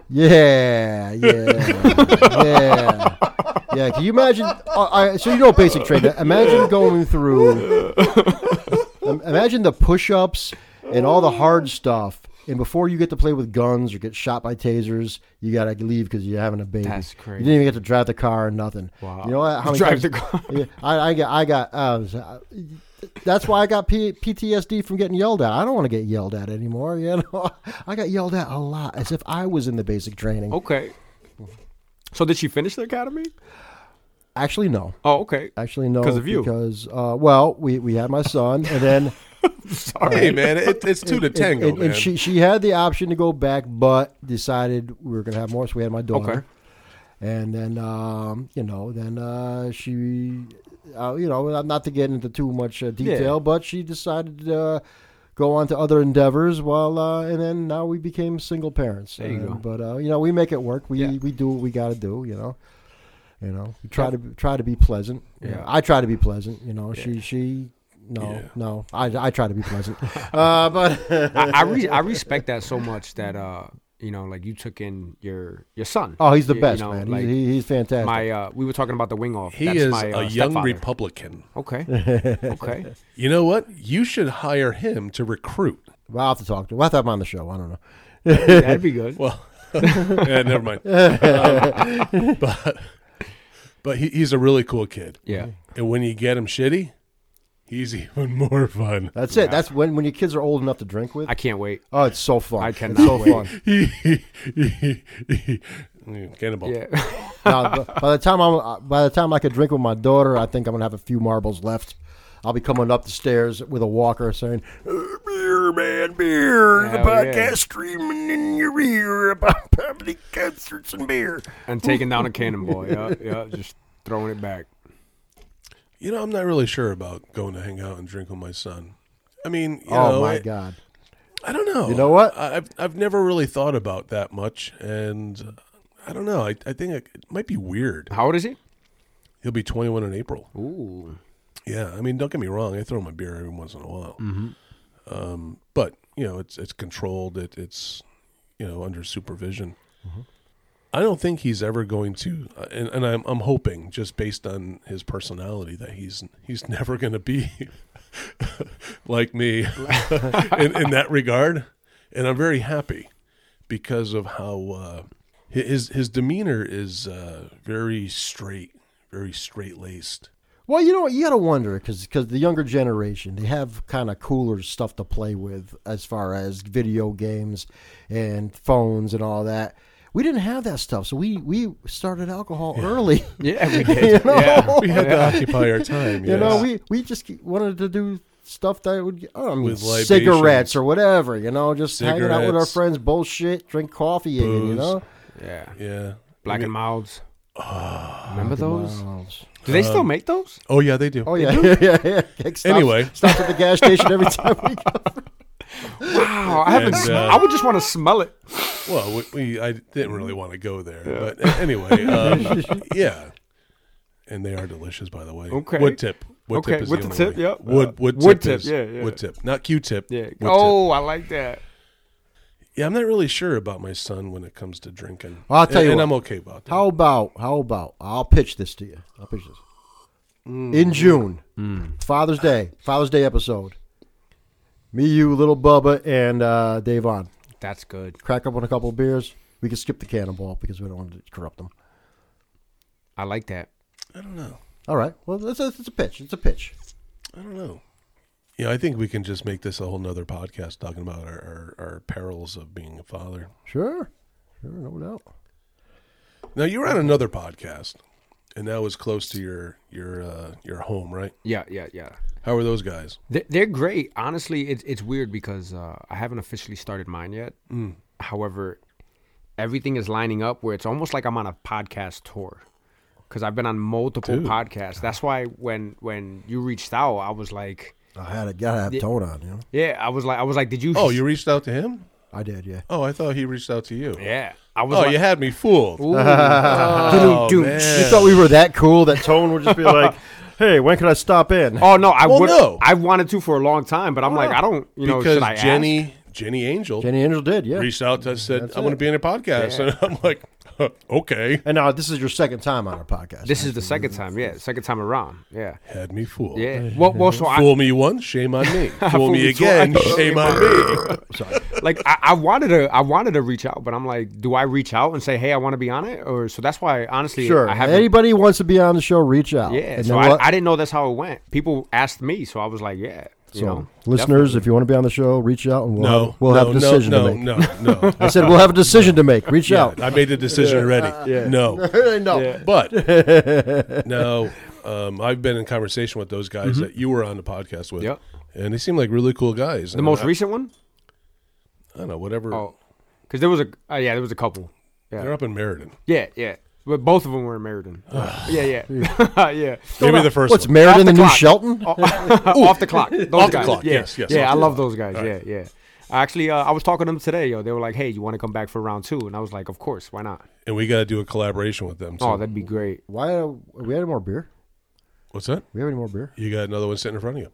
Yeah, yeah, yeah, yeah. Can you imagine? Uh, I, so you know basic training. Imagine going through. im- Imagine the push-ups and all the hard stuff, and before you get to play with guns or get shot by tasers, you gotta leave because you're having a baby. That's You crazy. didn't even get to drive the car or nothing. Wow. You know what? How many Drive times- the car. Yeah, I, I got, I got. Uh, that's why I got P- PTSD from getting yelled at. I don't want to get yelled at anymore. You know, I got yelled at a lot, as if I was in the basic training. Okay. So did she finish the academy? Actually, no. Oh, okay. Actually, no. 'Cause of you. Because, uh, well, we, we had my son, and then Hey man, it, it's two to and, tango, and, man. and she she had the option to go back, but decided we were gonna have more. So we had my daughter, Okay. and then um, you know, then uh, she, uh, you know, not to get into too much uh, detail, Yeah. but she decided to uh, go on to other endeavors. While uh, and then now we became single parents. There you Uh, go. But uh, you know, we make it work. We Yeah. we do what we got to do. You know. You know, we try Yeah. to try to be pleasant. You Yeah. know, I try to be pleasant. You know, Yeah. she she no Yeah. no. I, I try to be pleasant. uh, but I I, re- I respect that so much that uh you know like you took in your your son. oh, he's the You- best you know, man. like, He's, he, he's fantastic. My uh we were talking about the wing off. he That's is my, uh, a young stepfather. Republican. Okay. Okay. You know what? You should hire him to recruit. Well, I'll have to talk to him. We'll have to have him on the show. I don't know. That'd be good. Well, yeah, never mind. Um, but but he, he's a really cool kid. Yeah. And when you get him shitty, he's even more fun. That's it. That's when when your kids are old enough to drink with. I can't wait. Oh, it's so fun. I It's cannot so wait. fun. Cannonball. Yeah. Now, b- by the time I'm uh, by the time I could drink with my daughter, I think I'm gonna have a few marbles left. I'll be coming up the stairs with a walker saying, "Uh, "Beer, man, beer." The Hell yeah. podcast streaming in your ear about public concerts and beer. And taking down a cannonball. Yeah. Yeah. Just throwing it back. You know, I'm not really sure about going to hang out and drink with my son. I mean, you Oh know, my I, God! I don't know. You know what? I- I've I've never really thought about that much, and I don't know. I I think it, it might be weird. How old is he? He'll be twenty-one in April. Ooh. Yeah, I mean, don't get me wrong. I throw my beer every once in a while, Mm-hmm. um, but you know, it's it's controlled. It, it's you know under supervision. Mm-hmm. I don't think he's ever going to, uh, and, and I'm I'm hoping just based on his personality that he's he's never going to be like me in, in that regard, and I'm very happy because of how uh, his his demeanor is uh, very straight, very straight laced. Well, you know what? You got to wonder because the younger generation, they have kind of cooler stuff to play with as far as video games and phones and all that. We didn't have that stuff, so we, we started alcohol early. Yeah, we did. You know? Yeah. We had to occupy our time. You know, yes. we, we just wanted to do stuff that would, I don't mean, With libations. cigarettes or whatever, you know, just hanging out with our Cigarettes. friends, bullshit, drink coffee, again, you Booze. know? Yeah. Yeah. Black I mean- and Milds. Remember those? Wow. Do they still make those? Oh yeah, they do. Oh, yeah, yeah, yeah, yeah. Kick stops- Anyway. Stops at the gas station every time we go. Wow, I haven't. And, sm- uh, I would just want to smell it. Well, we, we I didn't really want to go there, but a- anyway, um, yeah. And they are delicious, by the way. Okay. Wood tip. Wood Okay, tip is with the the only tip, way. yep. Wood Uh, wood, wood tip, tip, is yeah, yeah. wood tip, not Q-tip. Yeah. Wood Oh, I like that. tip. Yeah, I'm not really sure about my son when it comes to drinking. I'll tell and, you and what. I'm okay about that. How about, how about, I'll pitch this to you. I'll pitch this. In June, Father's Day, Father's Day episode, Me, you, Little Bubba, and uh, Dave on. That's good. Crack up on a couple of beers. We can skip the cannonball because we don't want to corrupt them. I like that. I don't know. All right. Well, it's a, it's a pitch. It's a pitch. I don't know. Yeah, I think we can just make this a whole nother podcast talking about our, our, our perils of being a father. Sure. Sure, no doubt. Now, you were on another podcast, and that was close to your your uh, your home, right? Yeah, yeah, yeah. How are those guys? They're, they're great. Honestly, it's it's weird because uh, I haven't officially started mine yet. Mm. However, everything is lining up where it's almost like I'm on a podcast tour because I've been on multiple Dude. podcasts. That's why when when you reached out, I was like, I had to gotta have Yeah. tone on, you know. yeah, I was like, I was like, did you? Oh, you reached out to him? I did, yeah. Oh, I thought he reached out to you. Yeah, I was. Oh, like, you had me fooled. Ooh. Oh, Doo-doo-doo. man. You thought we were that cool that Tone would just be like, "Hey, when can I stop in?" Oh no, I Well, would. no. I wanted to for a long time, but I'm like, I don't. You know, because should I Jenny ask? Jenny Angel Jenny Angel did, yeah. reached out to us and said, That's I want to it. be in a podcast. Yeah. And I'm like, huh, okay. And now this is your second time on our podcast. This is the second time. Yeah, second time around. Yeah, Had me fooled. yeah. Well, well, so I Fool me once, shame on me. Fool Fool me me again, twice. shame on me. Sorry. like I, I wanted to. I wanted to reach out, but I'm like, do I reach out and say, hey, I want to be on it, or so that's why honestly, Sure. I haven't. Anybody who wants to be on the show, reach out. Yeah, And so then I, we'll- I didn't know that's how it went. People asked me, so I was like, yeah. You so, know, listeners, definitely. if you want to be on the show, reach out and we'll No, have, we'll no, have a decision no, to make. no, no, no. I said we'll have a decision to make. Reach Yeah, out. I made the decision already. Yeah. No. no. Yeah. But now um, I've been in conversation with those guys that you were on the podcast with. Yep. And they seem like really cool guys. The And most I, recent one. I don't know, whatever. Oh, because there was a. Uh, yeah, there was a couple. They're Yeah, up in Meriden. yeah, yeah. But both of them were in Meriden. yeah, yeah, yeah. Maybe the first What's one. Meriden, Off the the new clock. Shelton? Off the clock. Those Off the guys. clock, Yeah. yes, yes, Yeah, off I the love clock. those guys. All right. Yeah, yeah. Actually, uh, I was talking to them today. Yo, they were like, "Hey, you want to come back for round two?" And I was like, "Of course, why not?" And we got to do a collaboration with them, too. Oh, that'd be great. Why? Uh, we had any more beer? What's that? We have any more beer? You got another one sitting in front of you.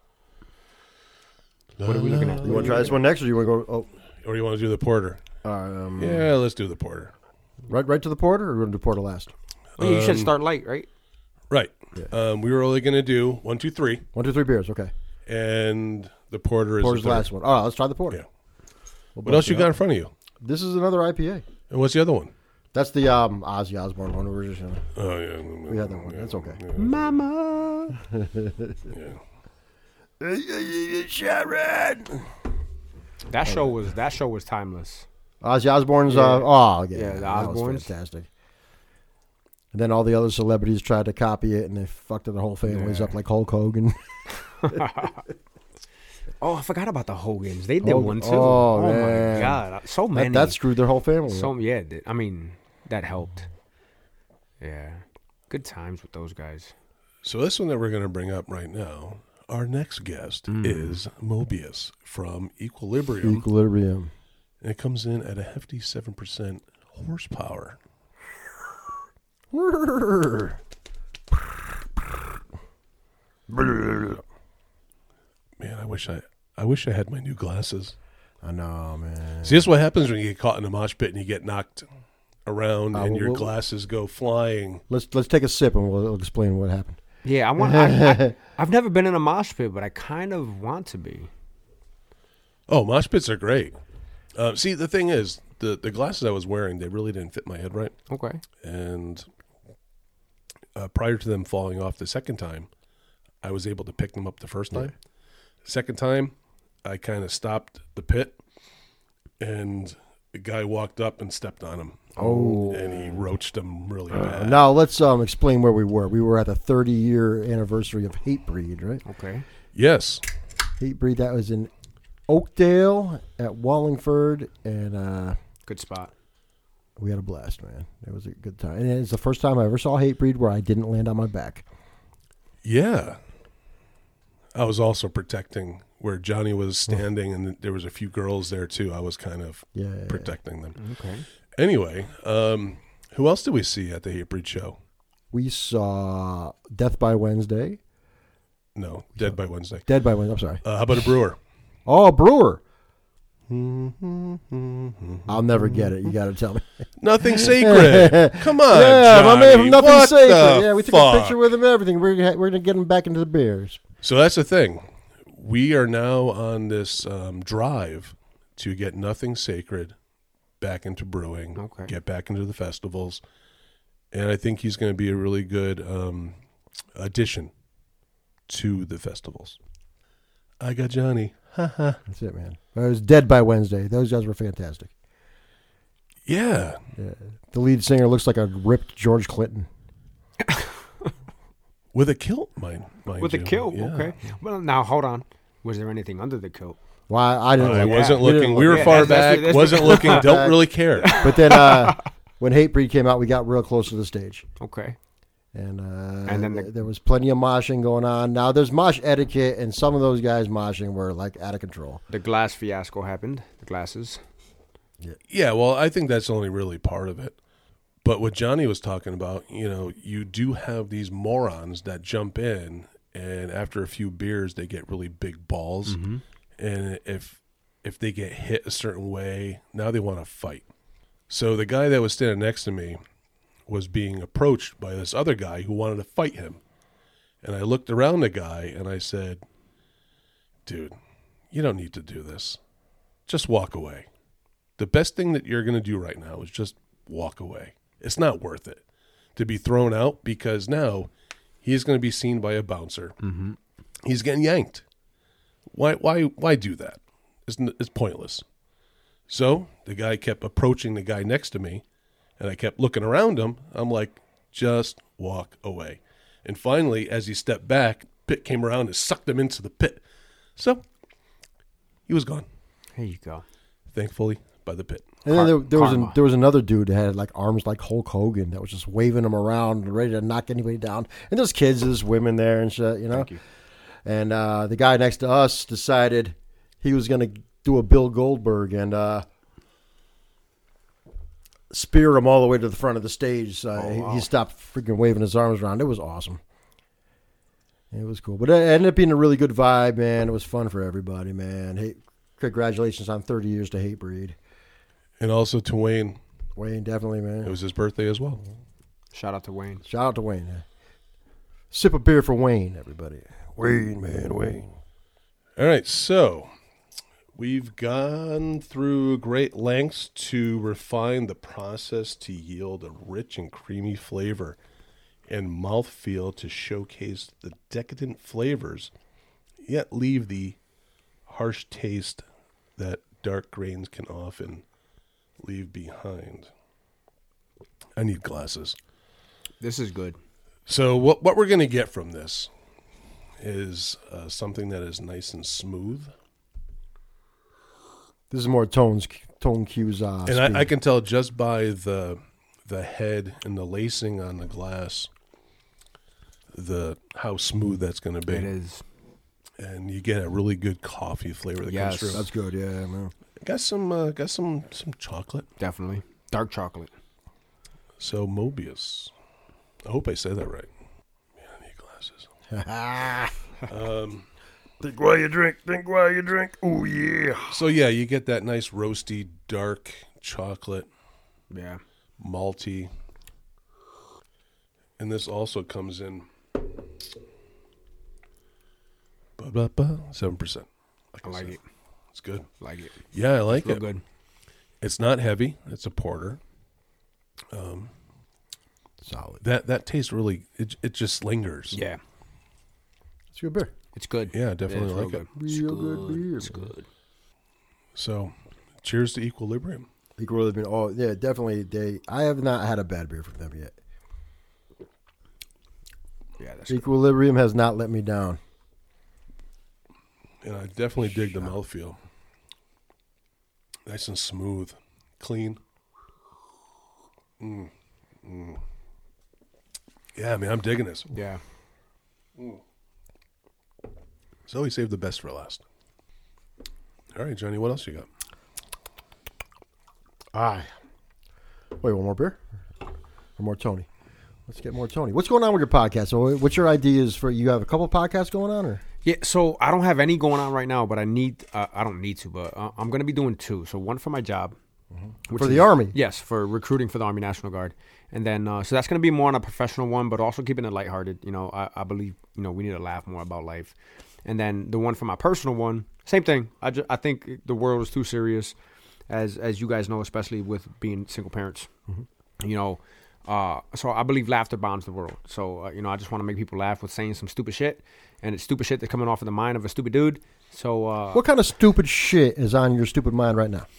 What are we looking at? You want to try this one next, or you want to go? Or you want to do the porter? Oh, um, Yeah, let's do the porter. right, right to the porter, or we want to do porter last? Oh, you should Um, start light, right? Right. Um, we were only going to do one, two, three, One, two, three beers. Okay. and the porter is Porter's the the third. last one. Oh, let's try the porter. Yeah. We'll What else bust you it got out. in front of you? This is another I P A. And what's the other one? That's the um, Ozzy Osbourne one. We were just gonna, Oh, yeah. we had that one. That's okay. Mama. Sharon. That show was that show was timeless. Ozzy Osbourne's. Yeah. Uh, oh, yeah, Yeah, the that was Osbournes. fantastic. And then all the other celebrities tried to copy it, and they fucked their whole families Yeah. up, like Hulk Hogan. Oh, I forgot about the Hogans. They did Hogan- one too. oh, my man. god, so many. that, that screwed their whole family. up. so yeah. th- I mean, that helped. Yeah, good times with those guys. So this one that we're going to bring up right now, our next guest Mm. is Mobius from Equilibrium. Equilibrium. And it comes in at a hefty seven percent horsepower. Man, I wish I, I wish I had my new glasses. I know, man. See, this is what happens when you get caught in a mosh pit and you get knocked around Uh, and your we'll- glasses go flying. Let's let's take a sip and we'll, we'll explain what happened. Yeah, I want. I, I, I've never been in a mosh pit, but I kind of want to be. Oh, mosh pits are great. Uh, see, the thing is, the, the glasses I was wearing, they really didn't fit my head right. Okay. And uh, prior to them falling off the second time, I was able to pick them up the first time. Second time, I kind of stopped the pit, and the guy walked up and stepped on him. Oh. And he roached him really Uh, bad. now let's um explain where we were. We were at the thirty year anniversary of Hatebreed, right? Okay. Yes. Hatebreed, that was in Oakdale at Wallingford, and uh, Good spot. we had a blast, man. It was a good time. And it's the first time I ever saw Hatebreed where I didn't land on my back. Yeah. I was also protecting where Johnny was standing, and there was a few girls there too. I was kind of Yeah, yeah, yeah. protecting them. Okay. Anyway, um, who else did we see at the Hatebreed show? We saw Death by Wednesday. No, Dead by Wednesday. Dead by Wednesday, I'm sorry. Uh, how about a brewer? Oh, Brewer. I'll never get it. You got to tell me. Nothing sacred. Come on, yeah, Johnny. my man from Nothing What Sacred. the Yeah, we took fuck? a picture with him and everything. We're, gonna- we're going to get him back into the beers. So that's the thing. we are now on this um, drive to get Nothing Sacred back into brewing, Okay. get back into the festivals, and I think he's going to be a really good um, addition to the festivals. I got Johnny. That's it, man. I was Dead by Wednesday. Those guys were fantastic. Yeah. Yeah. The lead singer looks like a ripped George Clinton. With a kilt, mind, mind With a you. kilt, Yeah. okay. Well, now hold on. Was there anything under the kilt? Well, I, I didn't. I look. wasn't We didn't looking. look. We were Yeah, far that's- that's back. the- that's wasn't the- looking. Don't really care. But then uh, when Hatebreed came out, we got real close to the stage. Okay. And, uh, And then the- th- there was plenty of moshing going on. Now, there's mosh etiquette, and some of those guys moshing were, like, out of control. The glass fiasco happened. The glasses. Yeah, well, I think that's only really part of it. But what Johnny was talking about, you know, you do have these morons that jump in, and after a few beers, they get really big balls. Mm-hmm. And if if they get hit a certain way, now they want to fight. So the guy that was standing next to me was being approached by this other guy who wanted to fight him. And I looked around the guy, and I said, dude, you don't need to do this. Just walk away. The best thing that you're going to do right now is just walk away. It's not worth it to be thrown out because now he's going to be seen by a bouncer. Mm-hmm. He's getting yanked. Why? Why? Why do that? It's, n- it's pointless. So the guy kept approaching the guy next to me, and I kept looking around him. I'm like, just walk away. And finally, as he stepped back, Pit came around and sucked him into the pit. So he was gone, Here you go. thankfully, by the pit. And then there, there was Karma. an, there was another dude that had like arms like Hulk Hogan that was just waving them around, ready to knock anybody down. And there's kids, there's women there and shit, you know. Thank you. And uh, the guy next to us decided he was going to do a Bill Goldberg and uh, spear him all the way to the front of the stage. Uh, Oh, he- wow. He stopped freaking waving his arms around. It was awesome. It was cool, but it ended up being a really good vibe, man. It was fun for everybody, man. Hey, congratulations on thirty years to Hatebreed. And also to Wayne, Wayne, definitely, it man. was his birthday as well. Shout out to Wayne. Shout out to Wayne. Yeah. Sip a beer for Wayne, everybody. Wayne, man, Wayne. All right, so we've gone through great lengths to refine the process to yield a rich and creamy flavor and mouthfeel to showcase the decadent flavors, yet leave the harsh taste that dark grains can often leave behind. I need glasses. This is good. So what what we're going to get from this is uh, something that is nice and smooth. This is more tones, tone cues. Uh, And I, I speed. can tell just by the the head and the lacing on the glass, the how smooth that's going to be, It is. and you get a really good coffee flavor that Yes. comes through. That's good, yeah, man. Got some, uh, got some, some chocolate. Definitely. Dark chocolate. So Mobius, I hope I said that right. Man, I need glasses. um, Think while you drink. Think while you drink. Oh yeah. so yeah, you get that nice roasty, dark chocolate, Yeah. malty, and this also comes in seven percent. I like it. It's good. Like it. Yeah, I like Real it. good. It's not heavy. It's a porter. Um, Solid. that that tastes really. It it just lingers. Yeah. It's good beer. It's good. Yeah, I definitely It's like real it. good. It's Real good beer, It's man. good. So, cheers to Equilibrium. Equilibrium. Oh yeah, definitely. They. I have not had a bad beer from them yet. Yeah, that's good. Equilibrium has not let me down. And I definitely dig the mouthfeel. Nice and smooth, clean. Mm. Mm. Yeah, man, I'm digging this. Yeah. So we saved the best for last. All right, Johnny, what else you got? Aye. Wait, one more beer? Or more Tony? Let's get more Tony. What's going on with your podcast? So, what's your ideas for? You have a couple podcasts going on, or Yeah, so I don't have any going on right now, but I need, uh, I don't need to, but uh, I'm going to be doing two. So one for my job. which for the is- Army? Yes, for recruiting for the Army National Guard. And then, uh, so that's going to be more on a professional one, but also keeping it lighthearted. You know, I, I believe, you know, we need to laugh more about life. And then the one for my personal one, same thing. I, just, I think the world is too serious, as as you guys know, especially with being single parents. Mm-hmm. You know, uh, so I believe laughter bombs the world. So, uh, you know, I just want to make people laugh with saying some stupid shit. And it's stupid shit that's coming off of the mind of a stupid dude. So, uh, what kind of stupid shit is on your stupid mind right now?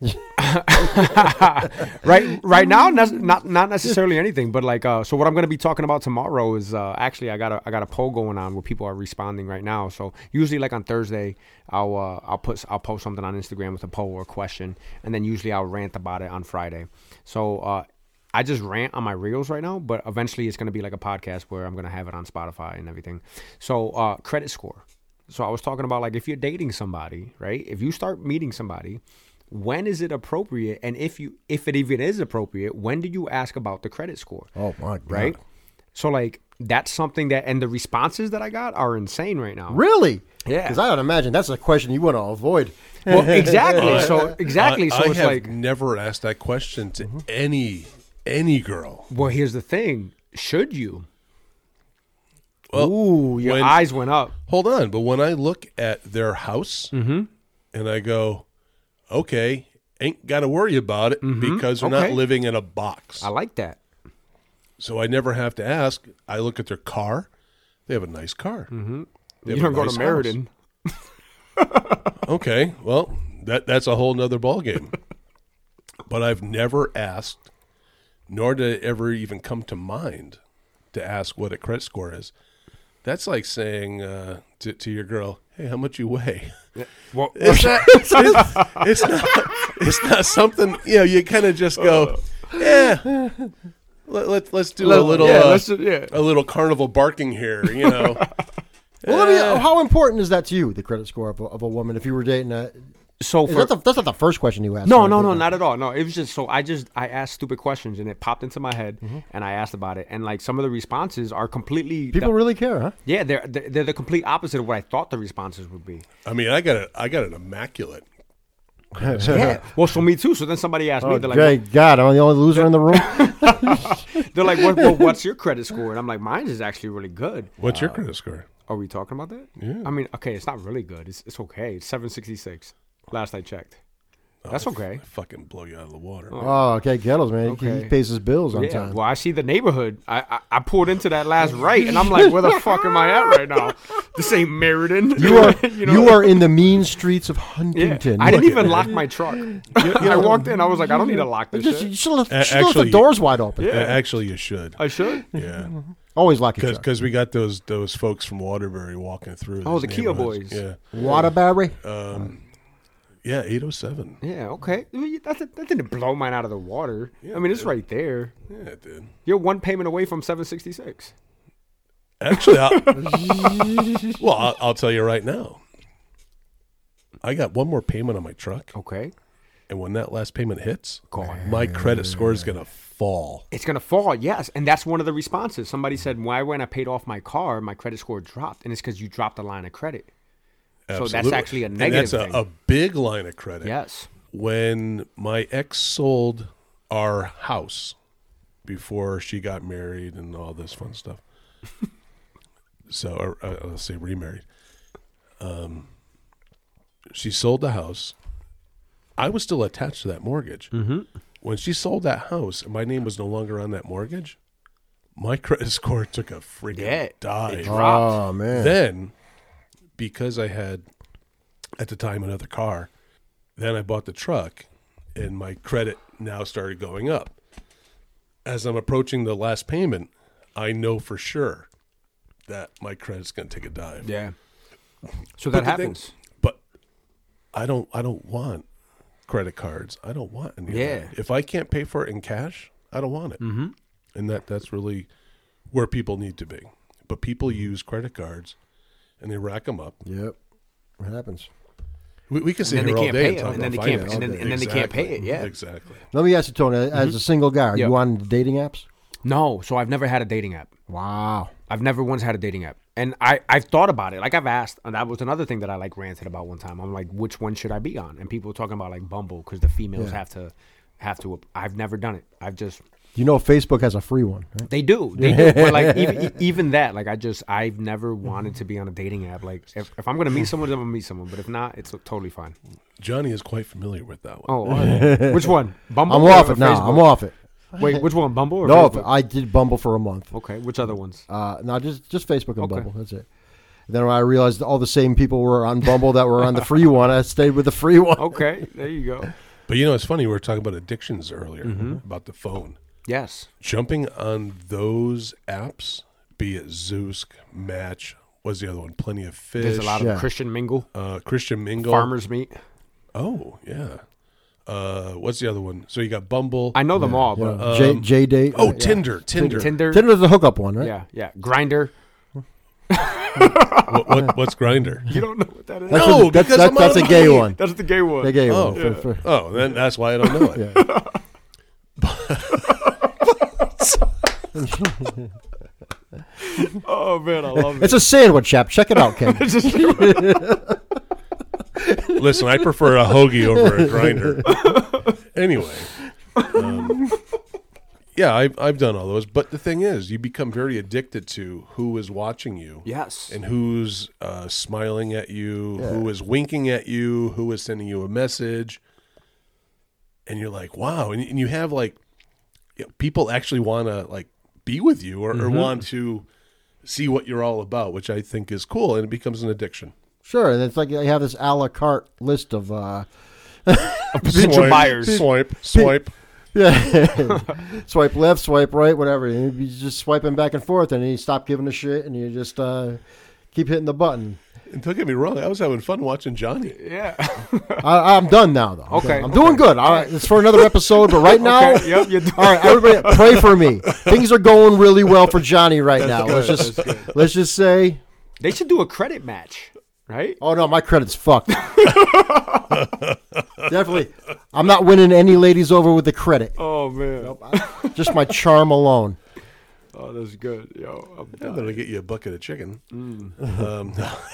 right right now, not not necessarily anything, but like uh so what I'm going to be talking about tomorrow is uh actually I got a I got a poll going on where people are responding right now. So usually like on Thursday I'll uh, I'll put I'll post something on Instagram with a poll or a question, and then usually I'll rant about it on Friday. So uh I just rant on my reels right now, but eventually it's going to be like a podcast where I'm going to have it on Spotify and everything. So uh credit score. So I was talking about, like, if you're dating somebody, right? If you start meeting somebody, when is it appropriate? And if you, if it even is appropriate, when do you ask about the credit score? Oh my God. Right? So like, that's something that, and the responses that I got are insane right now. Really? Yeah. Because I would imagine that's a question you want to avoid. Well, exactly. So exactly. I, So I it's have like, never asked that question to Mm-hmm. any any girl. well, here's the thing. Should you? Well, Ooh, your when- eyes went up. Hold on, but when I look at their house Mm-hmm. and I go, okay, ain't got to worry about it because they're Okay. not living in a box. I like that. So I never have to ask. I look at their car. They have a nice car. Mm-hmm. You don't go to Meriden. Okay, well, that that's a whole nother ballgame. But I've never asked, nor did it ever even come to mind to ask what a credit score is. That's like saying uh, to, to your girl, hey, how much you weigh? Well, It's not, it's, it's not, it's not something, you know, you kind of just go, yeah, let, let, let's do a little, yeah, uh, let's just- yeah. a little carnival barking here, you know. Well, let me, how important is that to you, the credit score of a, of a woman, if you were dating a... So Is for, that the, that's not the first question you asked. No, right? no, no, not at all. No, it was just so I just I asked stupid questions and it popped into my head Mm-hmm. and I asked about it, and like some of the responses are completely People really care, huh? yeah they're they're they're the complete opposite of what I thought the responses would be. I mean, I got a, I got an immaculate. Yeah. Well, so me too. So then somebody asked me, Oh, they're like, great God, am I the only loser in the room? what, they're like, what, well, what's your credit score? And I'm like, mine is actually really good. What's your credit score? Are we talking about that? Yeah. I mean, okay, it's not really good. It's it's okay. It's seven sixty-six. Last I checked. That's okay. I fucking blow you out of the water. Oh, okay, Gettles, man. He- He Okay. pays his bills on Yeah, time. well, I see the neighborhood. I, I I pulled into that last right, and I'm like, where the fuck am I at right now? This ain't Meriden. You are you you, know? are in the mean streets of Yeah. Huntington. I didn't even lock my truck. I walked in. I was like, I don't need to lock this Just, shit. you should have, A- should have left the actually- doors wide open. Yeah. Uh, Actually, you should. I should. Yeah. Always lock your Because truck. we got those those folks from Waterbury walking through. Oh, these the Kia neighborhoods. boys. Yeah. Waterbury? Um, yeah, eight oh seven. Yeah. Okay. I mean, That, that didn't blow mine out of the water. I mean, it's right there. Yeah, it did. You're one payment away from seven sixty-six. Actually, I'll, well, I'll, I'll tell you right now. I got one more payment on my truck, Okay. and when that last payment hits, God. my credit score is gonna fall. It's gonna fall, yes, and that's one of the responses. Somebody said, "Why, when I paid off my car, my credit score dropped?" And it's because you dropped a line of credit. So that's Absolutely. actually a And negative that's a, thing. a big line of credit. Yes. When my ex sold our house before she got married and all this fun stuff. So, or, uh, let's say remarried. Um, she sold the house. I was still attached to that mortgage. Mm-hmm. When she sold that house and my name was no longer on that mortgage, my credit score took a freaking Yeah, it dive. dropped. Oh, man. Then, because I had, at the time, another car, then I bought the truck, and my credit now started going up. As I'm approaching the last payment, I know for sure that my credit's going to take a dive. Yeah. So But that the thing- happens. but I don't. I don't want credit cards. I don't want any. Yeah. Of that. If I can't pay for it in cash, I don't want it. Mm-hmm. And that that's really where people need to be. But people use credit cards, and they rack them up. Yep. It happens. We, we can sit And then here they all can't day pay and it, talk and then about they can't- finance. and then- and then they can't pay it, yeah. Exactly. Let me ask you, Tony, as a single guy, are Yep. you on dating apps? No, so I've never had a dating app. Wow. I've never once had a dating app. And I, I've thought about it. Like, I've asked, and that was another thing that I, like, ranted about one time. I'm like, which one should I be on? And people were talking about, like, Bumble, because the females Yeah. have to, have to. I've never done it. I've just, You know, Facebook has a free one. Right? They do, they do. But like even even that, like I just I've never wanted to be on a dating app. Like if, if I'm gonna meet someone, I'm gonna meet someone. But if not, it's totally fine. Johnny is quite familiar with that one. Oh, okay. Which one? Bumble. I'm or off it now. Facebook? I'm off it. Wait, which one? Bumble or No, Facebook? I did Bumble for a month. Okay, which other ones? Uh, no, just just Facebook and Okay. Bumble. That's it. And then when I realized all the same people were on Bumble that were on the free one, I stayed with the free one. Okay, there you go. But you know, it's funny. We were talking about addictions earlier Mm-hmm. about the phone. Yes. Jumping on those apps, be it Zoosk, Match, what's the other one? Plenty of Fish. There's a lot of Yeah. Christian Mingle, uh, Christian Mingle. Farmers Meet. Oh, yeah. Uh, what's the other one? So you got Bumble. I know them all, You but know, J, Um, J date. oh, Yeah. Tinder. Tinder. Tinder. Tinder's a hookup one, right? Yeah, yeah. Grinder. what, what, what's Grinder? You don't know what that is? That's, No, what- that's, because that's, I'm that's on a gay the- one. That's the gay one. The gay Oh, one. For- for- Oh, then that's why I don't know it. yeah. Oh man, I love It's a sandwich app. Check it out, Ken. Listen, I prefer a hoagie over a Grinder. Anyway, um, yeah, I've I've done all those. But the thing is, you become very addicted to who is watching you. Yes. And who's uh, smiling at you, who is winking at you, who is sending you a message. And you're like, wow. And, and you have like, you know, people actually want to like be with you or, or want to see what you're all about, which I think is cool. And it becomes an addiction. Sure, and it's like you have this a la carte list of uh, Potential Swipe, buyers. Swipe, swipe. yeah, swipe left, swipe right, whatever. And you just swiping back and forth, and you stop giving a shit, and you just uh, keep hitting the button. And don't get me wrong, I was having fun watching Johnny. Yeah. I, I'm done now, though. I'm Okay, done. I'm doing okay. good. All right, it's for another episode, but right now, Okay, yep, you're doing- all right, everybody, pray for me. Things are going really well for Johnny right now. Let's just let's just say, They should do a credit match, right? oh no, my credit's fucked. Definitely, I'm not winning any ladies over with the credit. Oh man. Just my charm alone. Oh, that's good, yo. I'm I'm done. going to get you a bucket of chicken. Mm. Um,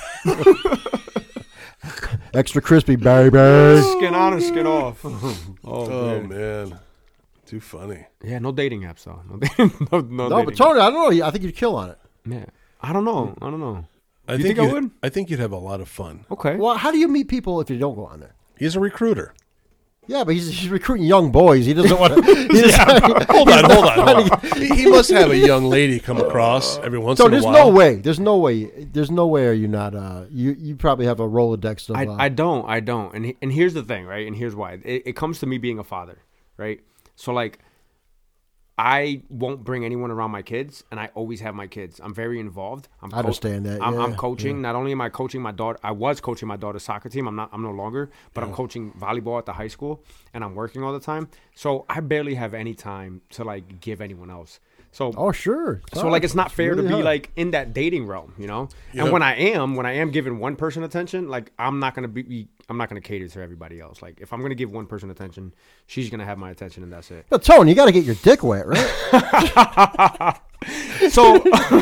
Extra crispy, baby. Skin on or skin off. Oh, oh, man. man. Too funny. Yeah, no dating apps though. No, dating, no, no, No, dating but Tony, I don't know. I think you'd kill on it. Yeah. I don't know. I don't know. I You think, think I you'd- would? I think you'd have a lot of fun. Okay. Well, how do you meet people if you don't go on there? He's a recruiter. Yeah, but he's, he's recruiting young boys. He doesn't want to. Hold on, hold on, hold on. He, he must have a young lady come across every once So in a there's while. no way. There's no way. There's no way. Are you not? Uh, you you probably have a Rolodex of. I, uh, I don't. I don't. And he- and here's the thing, right? And here's why. It, it comes to me being a father, right? So like, I won't bring anyone around my kids, and I always have my kids. I'm very involved. I'm I understand that, I'm, I'm yeah, coaching. Not only am I coaching my daughter, I was coaching my daughter's soccer team. I'm not. I'm no longer, but I'm coaching volleyball at the high school, and I'm working all the time. So I barely have any time to like give anyone else. So oh sure. so like it's not fair really to be hard. like in that dating realm, you know. Yeah. And when I am, when I am giving one person attention, like I'm not gonna be, I'm not gonna cater to everybody else. Like if I'm gonna give one person attention, she's gonna have my attention, and that's it. But Tone, you got to get your dick wet, right? So,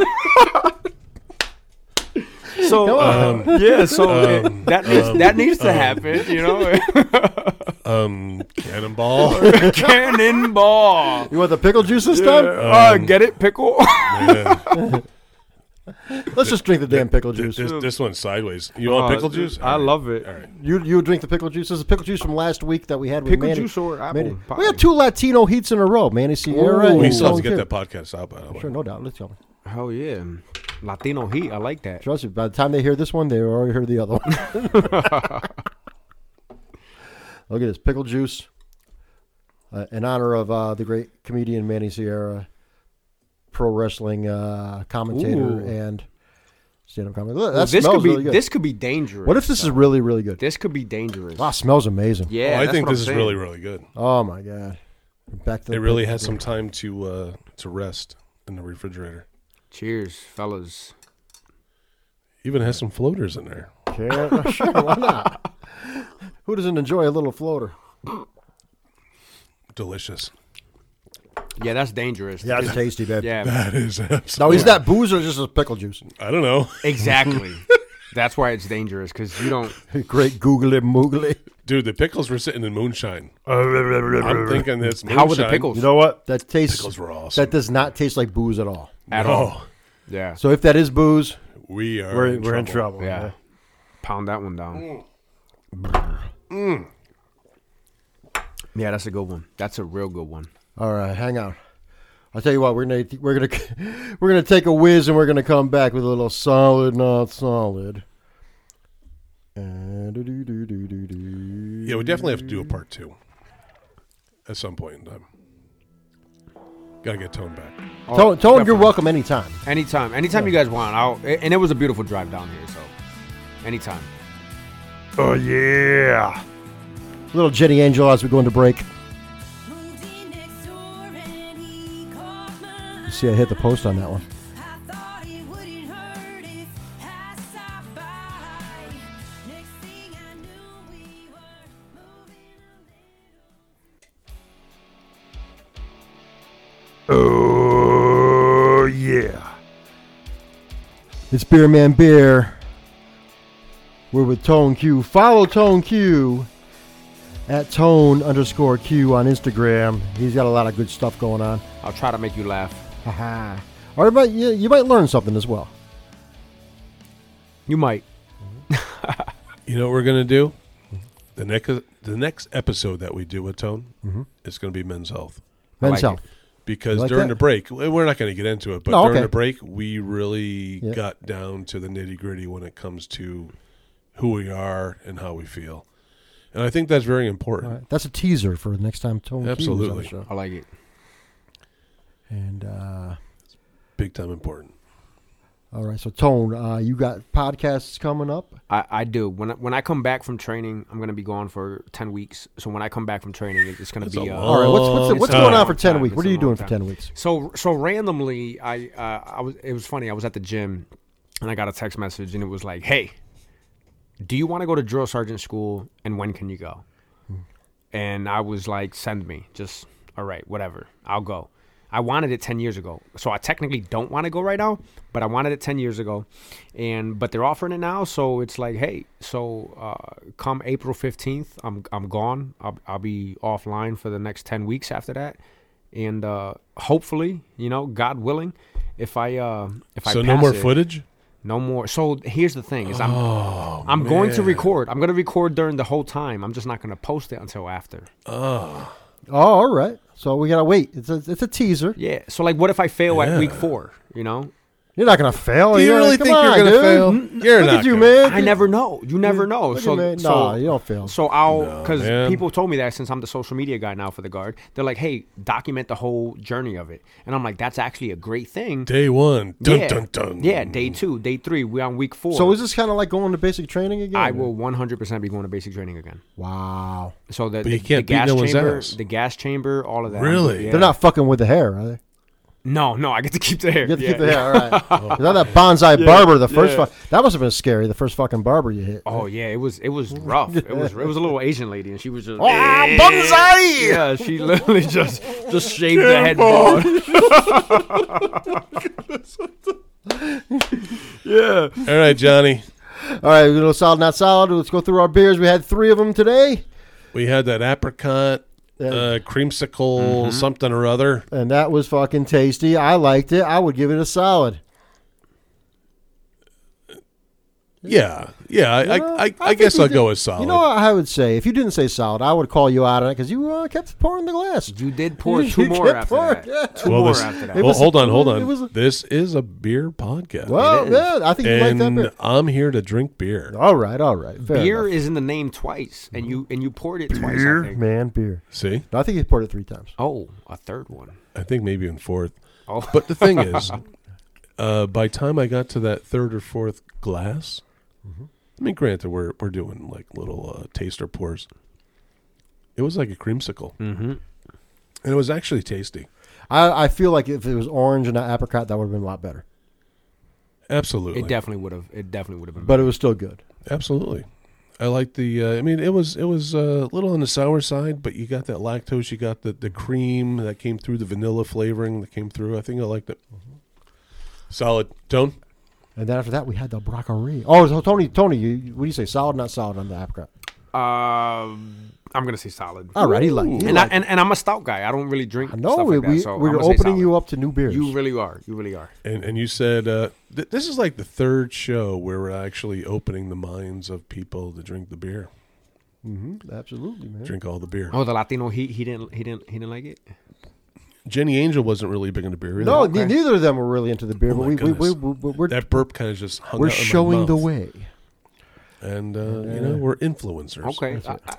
so uh, yeah, so uh, that needs that needs to happen, you know. Um, cannonball. Cannonball. You want the pickle juice this time? Uh, get it, pickle. Man, Let's just drink the damn pickle juice. this, this one's sideways. You want Uh, pickle juice? I love it. All right. You you drink the pickle juice. This is pickle juice from last week that we had with Pickle Manny. juice or apple Manny. pie? We had two Latino heats in a row. Manny Sierra. Ooh. and We still have to Tone get Kid. that podcast out, by the way. Sure, no doubt. Let's go. Hell yeah, Latino heat. I like that. Trust me. By the time they hear this one, they already heard the other one. Look at this pickle juice. Uh, in honor of uh, the great comedian Manny Sierra, pro wrestling uh, commentator Ooh. and stand-up comedy. Look, that Well, this smells could be really good. this could be dangerous. What if this is really, really good? This could be dangerous. Wow, smells amazing. Yeah, Oh, I that's think what this I'm is saying. really, really good. Oh my god. Back to the It really pickle has juice. some time to uh, to rest in the refrigerator. Cheers, fellas. Even has some floaters in there. Yeah, sure, why not? Who doesn't enjoy a little floater? Delicious. Yeah, that's dangerous. Yeah, it's tasty, babe. Yeah, That is absolutely. Now, is that booze or just a pickle juice? I don't know. exactly. That's why it's dangerous because you don't. Great googly moogly. Dude, the pickles were sitting in moonshine. I'm thinking this moonshine. How were the pickles? You know what? That tastes. Pickles were awesome. That does not taste like booze at all. At No. all. Yeah. So if that is booze, We are We're, in we're in trouble. trouble. Yeah. Pound that one down. Mm. Yeah, that's a good one. That's a real good one. all right, hang on. I'll tell you what. We're gonna we're gonna we're gonna take a whiz and we're gonna come back with a little solid, not solid. And do-do-do-do-do-do. Yeah, we definitely have to do a part two at some point in time. Gotta get Tone back. Oh, Tone, Tone you're definitely. welcome anytime. Anytime. Anytime you guys want. I'll, and it was a beautiful drive down here, so anytime. Oh, yeah. Little Jenny Angel as we go into break. You see, I hit the post on that one. Oh, yeah. It's Beer Man Beer. We're with Tone Q. Follow Tone Q at Tone underscore Q on Instagram. He's got a lot of good stuff going on. I'll try to make you laugh. Haha. Or you might, you, you might learn something as well. You might. You know what we're gonna do? The next the next episode that we do with Tone, Mhm. it's gonna be men's health. Men's like health. Because like during that? the break, we're not going to get into it, but No, during okay. the break, we really Yeah. got down to the nitty gritty when it comes to who we are and how we feel. And I think that's very important. All right. That's a teaser for the next time Tone Q is on the Absolutely. show. I like it. And, uh, Big time important. all right. So, Tone, uh, you got podcasts coming up? I, I do. When I, when I come back from training, I'm gonna be gone for ten weeks. So when I come back from training, it- it's gonna That's be. a Uh, All right. What's, what's, Long what's time. going on for ten Time. weeks? What It's are a you doing long for time. ten weeks? So so randomly, I uh, I was it was funny. I was at the gym, and I got a text message, and it was like, "Hey, do you want to go to drill sergeant school? And when can you go?" And I was like, "Send me. Just all right, whatever. I'll go." I wanted it ten years ago, so I technically don't want to go right now, but I wanted it ten years ago, and but they're offering it now, so it's like, hey, so uh, come April fifteenth, I'm I'm gone. I'll I'll be offline for the next ten weeks after that, and uh, hopefully, you know, God willing, if I uh, if I So no pass more it- footage? no more. So here's the thing: is I'm Oh, I'm going to man. record. I'm going to record during the whole time. I'm just not going to post it until after. Oh, Oh, all right. So we gotta wait. It's a it's a teaser. Yeah. So like, what if I fail Yeah. at week four? You know. You're not gonna fail. do you You're really like, think come you're on, going to dude. fail? You're Look not at you, gonna. man. I never know. You never know. Look at So, man. so, Nah, you don't fail. so I'll No, because man. people told me that since I'm the social media guy now for the guard, they're like, "Hey, document the whole journey of it," and I'm like, "That's actually a great thing." Day one. Dun, yeah, dun, dun. yeah. Day two, day three, we're on week four. So is this kind of like going to basic training again? I will one hundred percent be going to basic training again. Wow. So the, But you the, can't the beat gas no one's chamber, ass. the gas chamber, all of that. Really? Yeah. They're not fucking with the hair, are they? No, no. I get to keep the hair. You get to Yeah, keep the yeah. hair. All right. 'Cause that that bonsai barber, the first yeah. fu- that must have been scary. The first fucking barber you hit. Oh yeah, it was it was rough. It was it was a little Asian lady, and she was just Ah, bonsai! Yeah, she literally just just shaved the head bald. Yeah. All right, Johnny. All right, we're gonna solid, not solid. Let's go through our beers. We had three of them today, We had that apricot, uh, creamsicle, Mm-hmm. something or other. and that was fucking tasty. I liked it. I would give it a solid. Yeah, yeah. I, You know, I, I, I, think guess we I'll did- go with solid. You know what I would say? If you didn't say solid, I would call you out on it because you uh, kept pouring the glass. You did pour You two more kept after pouring, that. yeah. Two Well, more this- after that. It Well, was- hold on, hold on. it was a- this is a beer podcast, Well, is. yeah, I think you like that and beer. I'm here to drink beer. All right, all right. Fair Beer enough. is in the name twice, and you and you poured it twice. I beer, think. man, beer. See, No, I think you poured it three times. Oh, a third one. I think maybe in fourth. Oh, But the thing is, uh, by time I got to that third or fourth glass, Mm-hmm. I mean, granted, we're we're doing like little uh, taster pours. It was like a creamsicle, mm-hmm. and it was actually tasty. I, I feel like if it was orange and not apricot, that would have been a lot better. Absolutely, It definitely would have. It definitely would have been. But it was still good. absolutely. I like the. Uh, I mean, it was it was uh, a little on the sour side, but you got that lactose, you got the the cream that came through, the vanilla flavoring that came through. I think I liked it. Solid tone. And then after that, we had the broccory. Oh, so Tony, Tony, you, what do you say? Solid, not solid on the apricot? Um, I'm gonna say solid. All right, he like, he And, like I, and and I'm a stout guy. I don't really drink. No, stuff we, like that, we, so we're I'm gonna say opening solid. you up to new beers. You really are. You really are. And and you said uh, th- this is like the third show where we're actually opening the minds of people to drink the beer, Mm-hmm. Absolutely, man. drink all the beer. Oh, the Latino. He he didn't he didn't he didn't like it. Jenny Angel wasn't really big into beer either. No, Okay. ne- neither of them were really into the beer, Oh but my we, we, we, goodness. we, we're, that burp kind of just hung we're out in my showing the mouth. way. And uh, you know, we're influencers. Okay.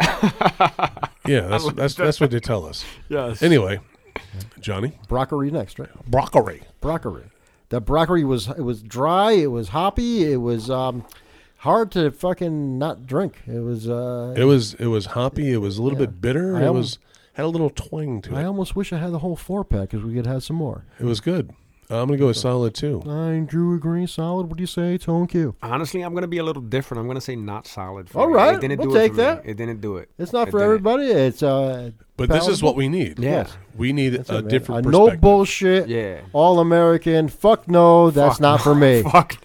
Yeah, that's that's that's what they tell us. Yes. Anyway, Johnny, Broccoli next, right? broccoli. Broccoli. That broccoli was it was dry. It was hoppy. It was um, hard to fucking not drink. It was. Uh, It was it was hoppy. It was a little Yeah. bit bitter. I It almo- was had a little twang to I it. almost wish I had the whole four pack because we could have some more. It was good. Uh, I'm gonna go with solid too. I Drew agree. Solid. What do you say, Tone Q? Honestly, I'm gonna be a little different. I'm gonna say not solid. For All me. right, It didn't we'll do take it for that. Me. It didn't do it. It's not It for didn't. everybody. It's uh. But this is palatable. what we need. Yeah. We need That's a it, man. different Uh, no perspective. bullshit. Yeah. All American. Fuck no. That's Fuck not for me. Fuck.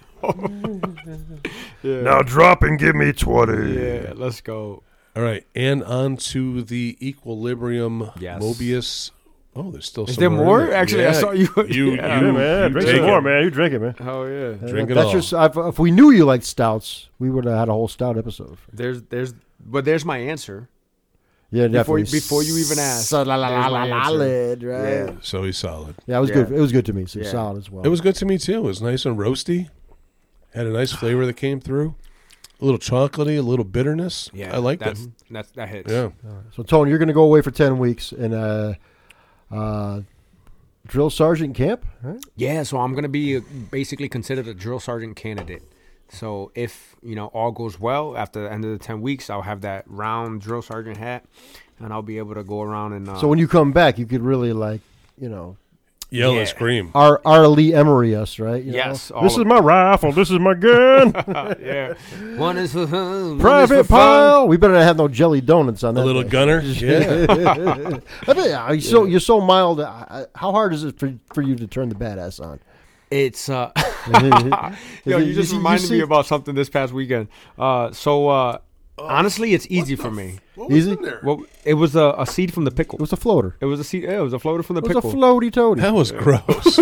yeah. Now drop and give me twenty. Yeah. Let's go. All right, and on to the Equilibrium Yes. Mobius. Oh, there's still Is some there in more? there. Actually, I Yeah, saw you. You, Yeah. you, Yeah, man. you Drink take some more, it. man. You drink it, man. Oh yeah. Drink it That's all. just if, if we knew you liked stouts, we would have had a whole stout episode. There's there's but there's my answer. Yeah, Before- definitely. before you even asked, So, la, la, la, there's la, my la, answer. lid, right? Yeah. So he's solid. Yeah, it was Yeah. good. It was good to me. So Yeah. solid as well. It was good to me too. It was nice and roasty. Had a nice flavor that came through. A little chocolatey, a little bitterness. Yeah. I liked that's, it. That's that hits. Yeah. So Tony, you're going to go away for ten weeks in uh, uh, drill sergeant camp, right? Yeah, so I'm gonna be uh, basically considered a drill sergeant candidate. So if you know all goes well, after the end of the ten weeks, I'll have that round drill sergeant hat, and I'll be able to go around and. Uh, So when you come back, you could really like, you know, Yell Yeah. and scream. our our Lee Emery us, right? You yes, all This of- is my rifle. This is my gun. yeah. One is for fun, one Private is for fun. Pile. We better not have no jelly donuts on A that. little thing. gunner. Yeah. I mean, yeah, you're so you're so mild. uh, How hard is it for for you to turn the badass on? It's uh. Is Yo, it- you just see- reminded see- me about something this past weekend. Uh, so uh, honestly, it's easy for me. What was Easy? in there? Well, it was a, a seed from the pickle. It was a floater. It was a seed. Yeah, it was a floater from the It was pickle. a floaty toady. That was gross.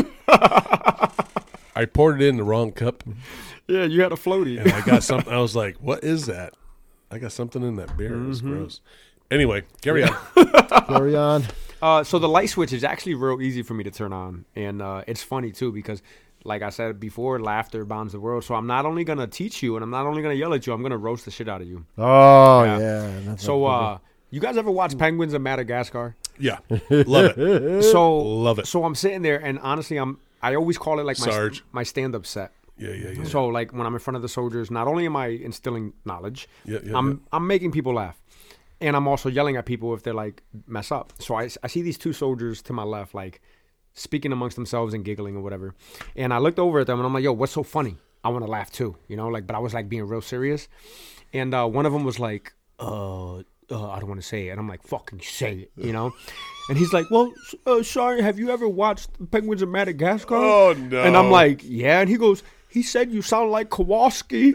I poured it in the wrong cup, yeah, you had a floaty. and I got something. I was like, "What is that?" I got something in that beer. It was Mm-hmm. gross. Anyway, carry on. Carry on. Uh, so the light switch is actually real easy for me to turn on, and uh, it's funny too because, like I said before, laughter bonds the world. So I'm not only gonna teach you, and I'm not only gonna yell at you, I'm gonna roast the shit out of you. Oh Yeah. yeah. that's So, a- uh, you guys ever watch Penguins of Madagascar? Yeah, love it. So Love it. So I'm sitting there, and honestly, I'm I always call it like my Sarge. my stand up set. Yeah, yeah, yeah. So like when I'm in front of the soldiers, not only am I instilling knowledge, Yeah, yeah, I'm yeah. I'm making people laugh, and I'm also yelling at people if they're like mess up. So I, I see these two soldiers to my left like speaking amongst themselves and giggling or whatever, and I looked over at them and I'm like, yo, what's so funny? I want to laugh too, you know, like, but I was like being real serious, and uh, one of them was like, uh. Uh, I don't want to say it. And I'm like, fucking say it, you know? And he's like, well, s- uh, sorry, have you ever watched Penguins of Madagascar? Oh, no. And I'm like, yeah. And he goes, he said you sound like Kowalski.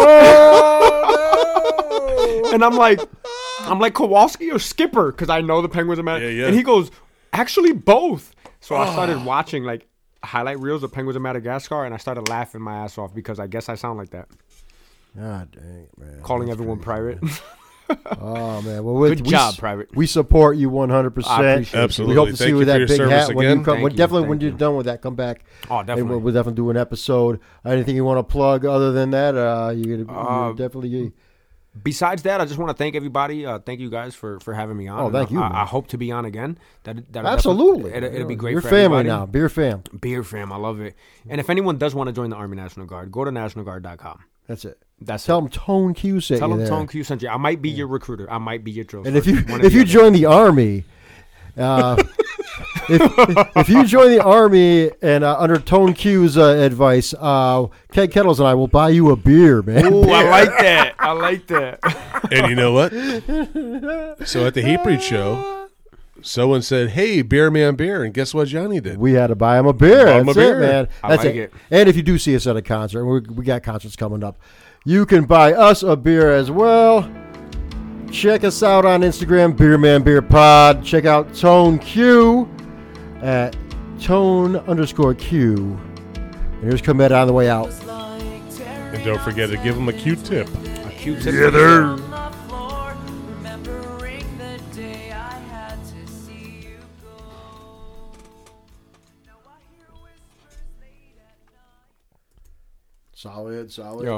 Oh, And I'm like, I'm like Kowalski or Skipper because I know the Penguins of Madagascar. Yeah, yeah. And he goes, actually both. So I started watching like highlight reels of Penguins of Madagascar, and I started laughing my ass off because I guess I sound like that. God dang, man. Calling That's everyone crazy. private. Oh man. Well, we, Good we job, s- Private. We support you one hundred I percent. appreciate it. Absolutely. We hope to see Thank you you with for that your big service hat when again. you come. Thank When you, definitely thank when you're you. done with that, come back. Oh, And definitely. we'll, we'll definitely do an episode. Anything you want to plug other than that? Uh, you're, gonna, Uh, you're definitely. Besides that, I just want to thank everybody. Uh, thank you guys for, for having me on. Oh, And thank I, you, I, man. I hope to be on again. That, that Absolutely. It'll, it'll be great You're for family everybody. now. Beer fam. Beer fam, I love it. And if anyone does want to join the Army National Guard, go to national guard dot com. That's it. That's Tell it. them Tone Q sent Tell you them there. Tone Q sent you. I might be your recruiter. I might be your drill. And if you sergeant. One or if the you other. join the army, uh, if, if you join the army and uh, under Tone Q's uh, advice, uh, Keg Kettles and I will buy you a beer, man. Ooh, I like that. I like that. And you know what? So at the Heat Breed show, someone said, "Hey, beer man, beer," and guess what Johnny did? We had to buy him a beer. Bought him That's a it, beer. man. I That's like it. it. And if you do see us at a concert, we we got concerts coming up, you can buy us a beer as well. Check us out on Instagram, Beerman Beer Pod. Check out Tone Q at Tone underscore Q. And here's Comet on the way out. And don't forget to give them a Q-tip. A cute tip. Yeah, there. Solid, solid. Yo.